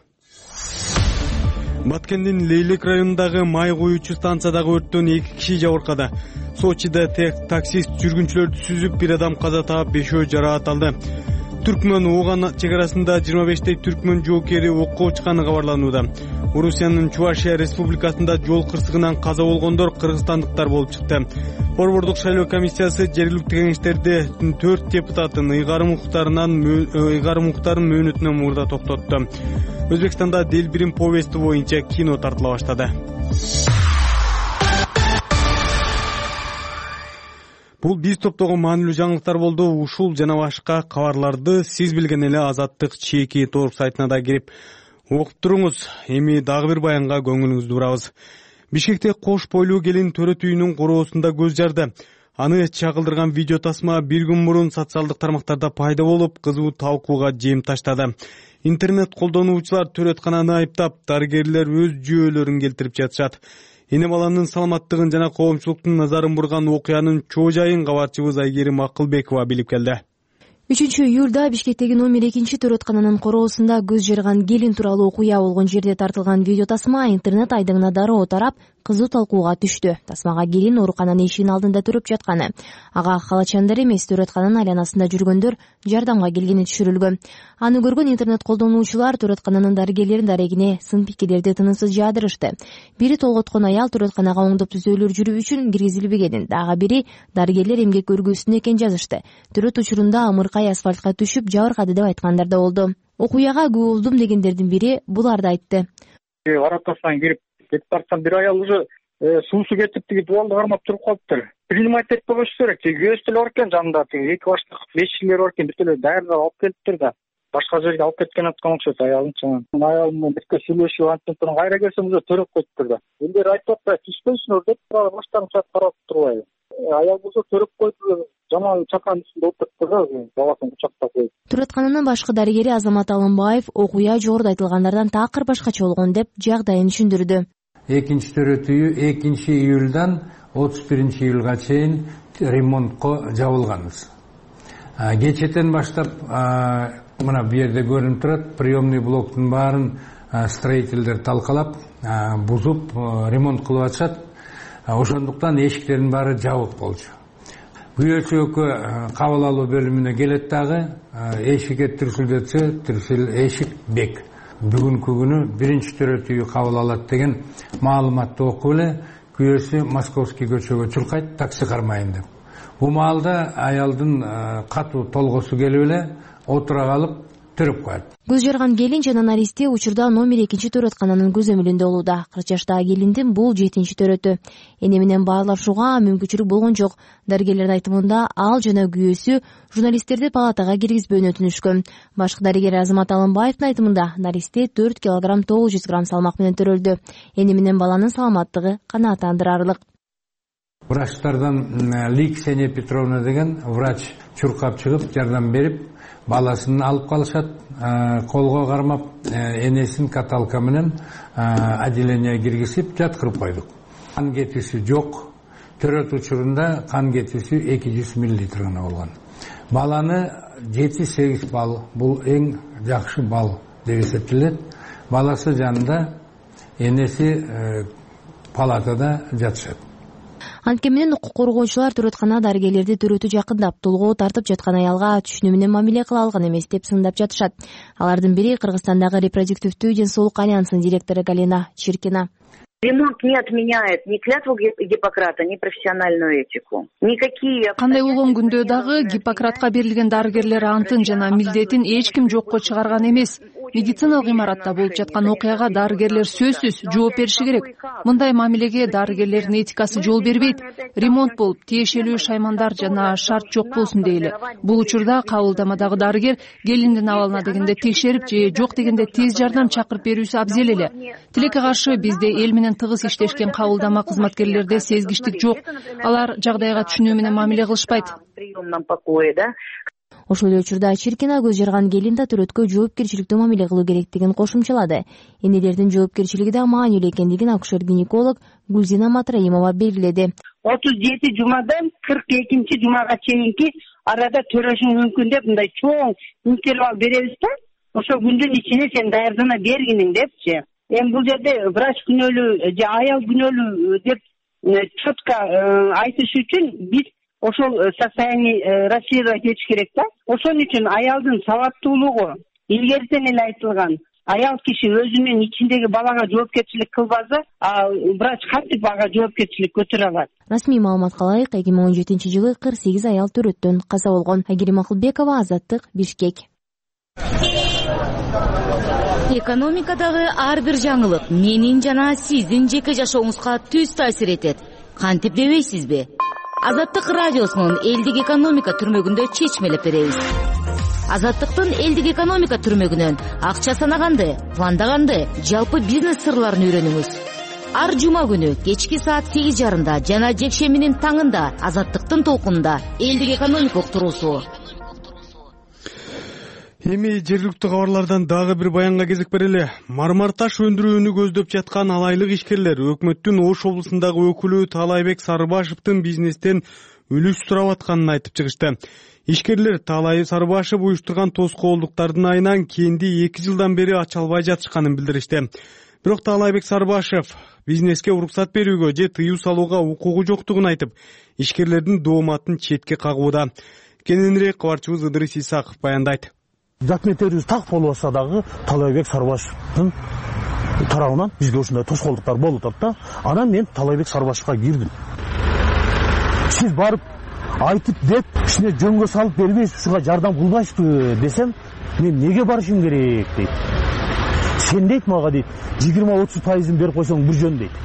Баткендин Лейлек районундагы май куюучу станциядагы өрттөн эки киши жабыркады. Сочида таксист жүргүнчүлөрдү сүзүп бир адам каза таап, бешөө жаракат алды. Түркмөн Ооган чек арасында жыйырма бештей түркмөн жоокери окко учканы кабарланууда. Орусиянын Чувашия республикасында жол кырсыгынан каза болгондор кыргызстандыктар болуп чыкты. Борбордук шайлоо комиссиясы жергиликтүү кеңештерде төрт депутатын ыйгарым укуктарынан ыйгарым укуктарын мөөнөтүнөн мурда токтотту. Өзбекстанда Делбирин повести боюнча кино тартыла баштады. Бул биз топтогон маанилүү жаңылыктар болду. Ушул жана башка кабарларды сиз билген эле Азаттык чеки торп сайтына да кирип окуп туруңуз. Эми дагы бир баянга көңүлүңүздү бурабыз. Бишкекте кош бойлуу келин төрөт үйүнүн короосунда көз жарды. Аны чагылдырган видео тасма бир күн мурун социалдык тармактарда пайда болуп, кызуу талкууга жем таштады. Интернет колдонуучулар төрөткананы айыптап, дарыгерлер өз жүйөлөрүн келтирип жатышат. Эне баланын саламаттыгын жана коомчулуктун назарын бурган окуянын чоо жайын кабарчыбыз Айгерим Акылбекова билип келди. үчүнчү июлда Бишкектеги номер экинчи төрөткананын короосунда көз жарган келин тууралуу окуя болгон жерде тартылган видео тасма интернет айдыңына дароо тарап, кызуу талкууга түштү. Тасмага келин оорукананын эшигинин алдында төрөп жатканы, ага калачандар эмес, төрөткананын айланасында жүргөндөр жардамга келгени түшүрүлгөн. Аны көргөн интернет колдонуучулар төрөткананын дарыгерлерин дарегине сын пикирлерди тынымсыз жаадырышты. Бири толготкон аял төрөтканага оңдоп түзөөлөр жүрүү үчүн киргизилбегенин, дагы бири дарыгерлер эмгек көргүсүндө экенин жазышты. Төрөт учурунда амыркай асфальтка түшүп жабыркады деп айткандар да болду. Окуяга күбө болдум дегендердин бири буларды айтты. Аратасынан кирип кетип барсам бир аял уже суусу кетип тиги дуалды кармап туруп калыптыр. Принимать этип койбош керек. Күйөөсү деле бар экен жанында, тиги эки баштык беш кишилер бар экен, бүт эле дайырга алып келиптир да. Башка жерге алып кеткен аткан окшойт аялын чын. Аялым менен бирге сүйлөшүп антип турган, кайра келсем уже төрөп коюптур да. Элдер айтып атпайбы, түшпөйсүңөр деп баштарын чаап карап турбайбы. Аял болсо төрөп коюп жаман чаканын үстүндө отуруптур да, баласын кучактап коюп. Төрөткананын башкы дарыгери Азамат Алымбаев окуя жогоруда айтылгандардан такыр башкача болгон деп жагдайын түшүндүрдү. Экинчи төрөт үйү экинчи июлдан отуз биринчи июлга чейин ремонтко жабылганбыз. Кечетен баштап мына бу жерде көрүнүп турат, приемный блоктун баарын строительдер талкалап, бузуп ремонт кылып атышат. Ошондуктан эшиктердин баары жабык болчу. Күйөөсү экөө кабыл алуу бөлүмүнө келет дагы, эшикке түрсүлдөтсө, түрсүл эшик бек. Бүгүнкү күнү биринчи төрөт үйү кабыл алат деген маалыматты окуп эле күйөөсү Московский көчөгө чуркайт, такси кармайын деп. Бул маалда аялдын катуу толгосу келип эле отура калып төрөп коет. Көз жарган келин жана наристе учурда номер экинчи төрөткананын көзөмөлүндө болууда. кырк жаштагы келиндин бул жетинчи төрөтү. Эне менен баарлашууга мүмкүнчүлүк болгон жок. Дарыгерлердин айтымында ал жана күйөөсү журналисттерди палатага киргизбөөнү өтүнүшкөн. Башкы дарыгер Азамат Алымбаевдин айтымында наристе төрт килограмм тогуз жүз грамм салмак менен төрөлдү. Эне менен баланын саламаттыгы канааттандырарлык. Врачтардан Ликсения Петровна деген врач чуркап чыгып жардам берип, баласын алып калышат, колго кармап, энесин каталка менен отделение киргизип жаткырып койдук. Кан кетүүсү жок. Төрөт учурунда кан кетүүсү эки жүз миллилитр гана болгон. Баланы жети сегиз балл, бул эң жакшы балл деп эсептелет. Баласы жанында, энеси палатада жатышат. Анткени менен укук коргоочулар төрөткана дарыгерлерди төрөтү жакындап, толгоо тартып жаткан аялга түшүнүү менен мамиле кыла алган эмес деп сындап жатышат. Алардын бири Кыргызстандагы репродуктивдүү ден соолук альянсынын директору Галина Чиркина. Ремонт не отменяет ни клятву Гиппократа, ни профессиональную этику. Никакие... Кандай болгон күндө дагы Гиппократка берилген дарыгерлер антын жана милдетин эч ким жокко чыгарган эмес. Медициналык имаратта болуп жаткан окуяга дарыгерлер сөзсүз жооп бериши керек. Мындай мамилеге дарыгерлердин этикасы жол бербейт. Ремонт болуп, тиешелүү шаймандар жана шарт жок болсун дейли. Бул учурда кабылдамадагы дарыгер келиндин абалына дегенде текшерип же жок дегенде тез жардам чакырып берүүсү абзел эле. Тилекке каршы бизде эл менен тыгыз иштешкен кабылдама кызматкерлерде сезгиштик жок. Алар жагдайга түшүнүү менен мамиле кылышпайт. Ошол эле учурда Чиркина көз жарган келин да төрөткө жоопкерчиликтүү мамиле кылуу керектигин кошумчалады. Энелердин жоопкерчилиги да маанилүү экендигин акушер-гинеколог Гүлзина Матраимова белгиледи. отуз жети жумадан кырк экинчи жумага чейинки арада төрөшүң мүмкүн деп мындай чоң интервал беребиз да. Ошол күндүн ичине сен даярдана бергиниң депчи. Эми бул жерде врач күнөөлүү же аял күнөөлүү деп четко айтыш үчүн биз ошол состояние расследовать этиш керек да. Ошон үчүн аялдын сабаттуулугу илгериден эле айтылган. Аял киши өзүнүн ичиндеги балага жоопкерчилик кылбаса, врач кантип ага жоопкерчилик көтөрө алат? Расмий маалыматка ылайык, эки миң он жетинчи жылы кырк сегиз аял төрөттөн каза болгон. Айгерим Акылбекова, Азаттык, Бишкек. Экономикадагы ар бир жаңылык менин жана сиздин жеке жашооңузга түз таасир этет. Кантип дебейсизби? Азаттык радиосунун элдик экономика түрмөгүндө чечмелеп беребиз. Азаттыктын элдик экономика түрмөгүнөн акча санаганды, пландаганды, жалпы бизнес сырларын үйрөнүңүз. Ар жума күнү кечки саат сегиз жарымда жана жекшембинин таңында Азаттыктын толкунунда элдик экономика уктуруусу. Эми жергиликтүү кабарлардан дагы бир баянга кезек берели. Мармар таш өндүрүүнү көздөп жаткан алайлык ишкерлер өкмөттүн Ош облусундагы өкүлү Таалайбек Сарыбашевдин бизнестен үлүш сурап атканын айтып чыгышты. Ишкерлер Таалай Сарыбашев уюштурган тоскоолдуктардын айынан кенди эки жылдан бери ача албай жатышканын билдиришти. Бирок Таалайбек Сарыбашев бизнеске уруксат берүүгө же тыюу салууга укугу жоктугун айтып, ишкерлердин дооматын четке кагууда. Кененирээк кабарчыбыз Ыдырыс Исаков баяндайт. Документтерибиз так болуп атса дагы Таалайбек Сарыбашевдин тарабынан бизге ушундай тоскоолдуктар болуп атат да. Анан мен Таалайбек Сарыбашевга кирдим. Сиз барып айтып деп, ишине жөнгө салып бербейсиз, ушуга жардам кылбайсызбы десем, мен неге барышым керек дейт. Сен дейт мага дейт, жыйырма отуз пайызын берип койсоң бир жөн дейт.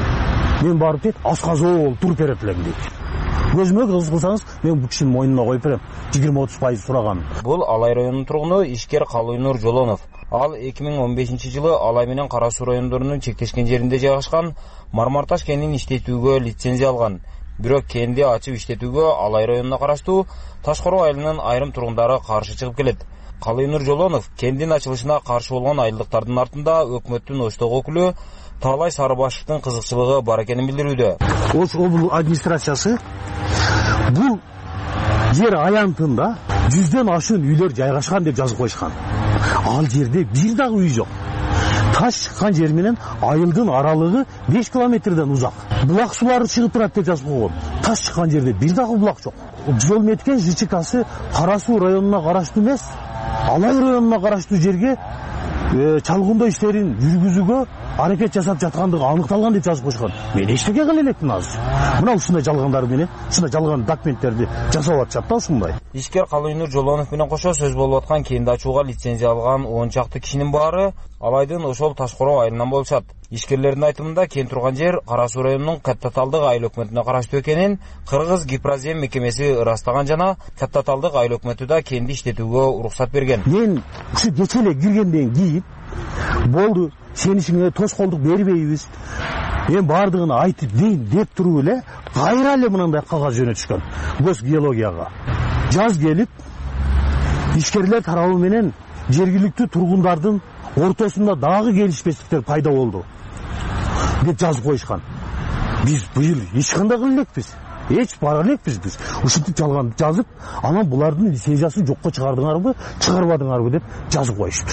Мен барып дейт, асказоо туруп берет элем дейт. Көзүмө кыз кылсаңыз, мен бул кишинин мойнуна коюп берем. жыйырма отуз пайыз сураганын. Бул Алай районунун тургуну ишкер Калуйнур Жолонов. Ал эки миң он бешинчи жылы Алай менен Кара Суу райондорунун чектешкен жеринде жайгашкан Мармарташ кенин иштетүүгө лицензия алган. Бирок кенди ачып иштетүүгө Алай районуна караштуу Ташкороо айылынын айрым тургундары каршы чыгып келет. Калуйнур Жолонов кендин ачылышына каршы болгон айылдыктардын артында өкмөттүн Оштогу өкүлү Таалай Сарыбашевдин кызыкчылыгы бар экенин билдирүүдө. Ош облус администрациясы бул жер аянтында жүздөн ашуун үйлөр жайгашкан деп жазып коюшкан. Ал жерде бир дагы үй жок. Таш чыккан жер менен айылдын аралыгы беш километрден узак. Булак сулары чыгып турат деп жазып койгон. Таш чыккан жерде бир дагы булак жок. Жол меткен ЖЧКсы Кара Суу районуна караштуу эмес, Алай районуна караштуу жерге чалгындоо иштерин жүргүзүүгө аракет жасап жаткандыгы аныкталган деп жазып койгон. Мен эчтеке кыла элекмин азыр. Мына ушундай жалгандар менен, ушундай жалган документтерди жасап атышат да ушундай. Ишкер Калуйнур Жолонов менен кошо сөз болуп аткан кенди ачууга лицензия алган он чакты кишинин баары Алайдын ошол Ташкороо айылынан болушат. Ишкерлердин айтымында кен турган жер Кара Суу районунун Каттаталдык айыл өкмөтүнө караштуу экенин Кыргыз Гипрозем мекемеси ырастаган жана Каттаталдык айыл өкмөтү да кенди иштетүүгө уруксат берген. Мен ушу кече эле киргенден кийин болду, сен ишиңе тоскоолдук бербейбиз. Мен бардыгын айтып дейин деп туруп эле кайра эле мындай кагаз жөнөтүшкөн. Гос геологияга. Жаз келип ишкерлер тарабы менен жергиликтүү тургундардын ортосунда дагы келишпестиктер пайда болду деп жазып коюшкан. Биз быйыл эч кандай кыла элекпиз. Эч бара элекпиз биз. Ушинтип жалган жазып, анан булардын лицензиясын жокко чыгардыңарбы, чыгарбадыңарбы деп жазып коюшту.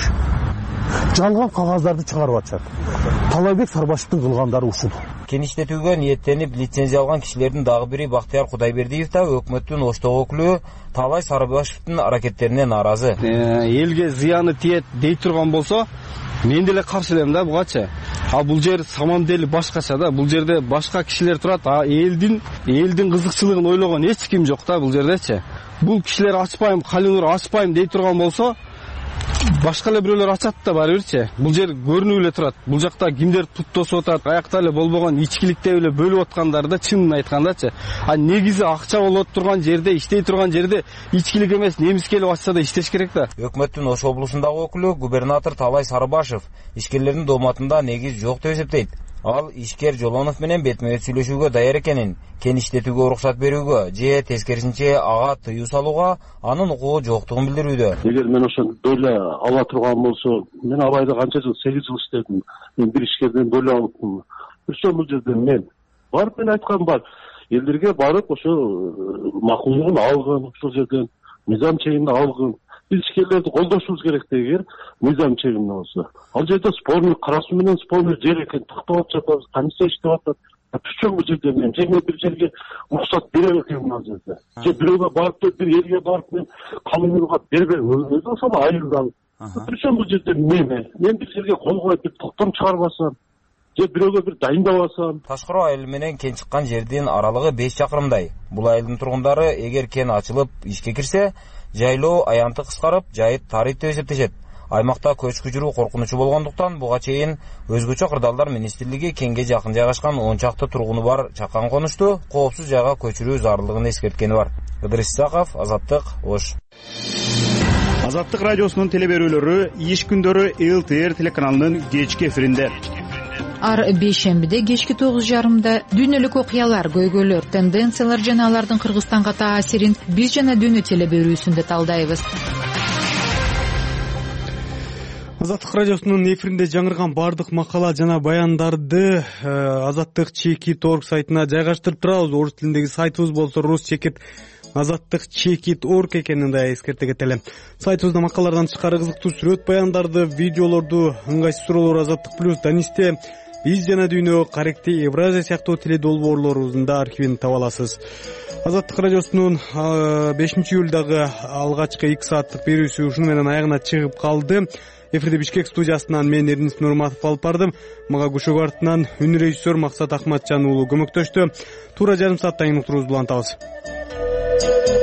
Жалган кагаздарды чыгарып атышат. Таалайбек Сарыбашевдин кылгандары ушул. Кен иштетүүгө ниеттенип лицензия алган кишилердин дагы бири Бактыяр Кудайбердиев да өкмөттүн Оштогу өкүлү Таалай Сарыбашевдин аракеттерине нааразы. Элге зыяны тиет дей турган болсо, мен деле каршы элем да бугачы. А бул жер саман дели башкача да. Бул жерде башка кишилер турат. А элдин элдин кызыкчылыгын ойлогон эч ким жок да бул жердечи. Бул кишилер ачпайм, Калинур ачпайм дей турган болсо, башка эле бирөөлөр ачат да баары бирчи. Бул жер көрүнүп эле турат. Бул жакта кимдер туттосуп атат, аякта эле болбогон ичкиликте эле бөлүп аткандар да чынын айткандачы. А негизи акча болот турган жерде, иштей турган жерде ичкилик эмес, немис келип ачса да иштеш керек да. Өкмөттүн Ош облусундагы өкүлү губернатор Таалай Сарыбашев ишкерлердин дооматында негиз жок деп эсептейт. Ал ишкер Жолонов менен бетме-бет сүйлөшүүгө даяр экенин, кен иштетүүгө уруксат берүүгө же тескерисинче ага тыюу салууга анын укугу жоктугун билдирүүдө. Эгер мен ошону бөлө ала турган болсо, мен Абайда канча жыл, сегиз жыл иштедим. Мен бир ишкерден бөлө алыптым. Ошол бул жерде мен барып мен айткан бар. Элдерге барып ошо макулдугун алгын, ошол жерден мыйзам чегинде алгын. Биз ишкерлерди колдошубуз керек эгер мыйзам чегинде болсо. Ал жерде спорный, Кара Суу менен спорный жер экен, тактап атышат, комиссия иштеп атат. причем бул жерде мен же мен бир жерге уруксат берем экенмин ал жерде же бирөөгө барып туруп бир элге барып мен коммунаға бербей өзү ошол айылды алып причем бул жерде мени мен бир жерге кол коюп бир токтом чыгарбасам же бирөөгө бир дайындабасам. Ташкыроо айылы менен кен чыккан жердин аралыгы беш чакырымдай. Бул айылдын тургундары эгер кен ачылып ишке кирсе, жайлоо аянты кыскарып, жайыт тарыйт деп эсептешет. Аймакта көчкү жүрүү коркунучу болгондуктан буга чейин өзгөчө кырдаалдар министрлиги кенге жакын жайгашкан он чакты тургуну бар чакан конушту коопсуз жайга көчүрүү зарылдыгын эскерткени бар. Ыдырыс Исаков, Азаттык, Ош. Азаттык радиосунун телеберүүлөрү иш күндөрү эл тэ эр телеканалынын кечки эфиринде. Ар бейшембиде кечки тогуз жарымда дүйнөлүк окуялар, көйгөйлөр, тенденциялар жана алардын Кыргызстанга таасирин биз жана дүйнө телеберүүсүндө талдайбыз. Азаттык радиосунун эфиринде жаңырган бардык макала жана баяндарды Азаттык чекит точка орг сайтына жайгаштырып турабыз. Орус тилиндеги сайтыбыз болсо рус чекит азаттык чекит точка орг экенин да эскерте кетели. Сайтыбызда макалалардан тышкары кызыктуу сүрөт баяндарды, видеолорду, ыңгайсыз суроолор Азаттык плюс Данисте, биз жана дүйнө, Каректи, Евразия сыяктуу теле долбоорлорубуздун да архивин таба аласыз. Азаттык радиосунун бешинчи июлдагы алгачкы эки сааттык берүүсү ушуну менен аягына чыгып калды. Эфирде Бишкек студиясынан мен Эрнис Нурматов алып бардым. Мага көшөгө артынан үн режиссер Максат Ахматжан уулу көмөктөштү. Туура жарым сааттан кийин уктуруубузду улантабыз.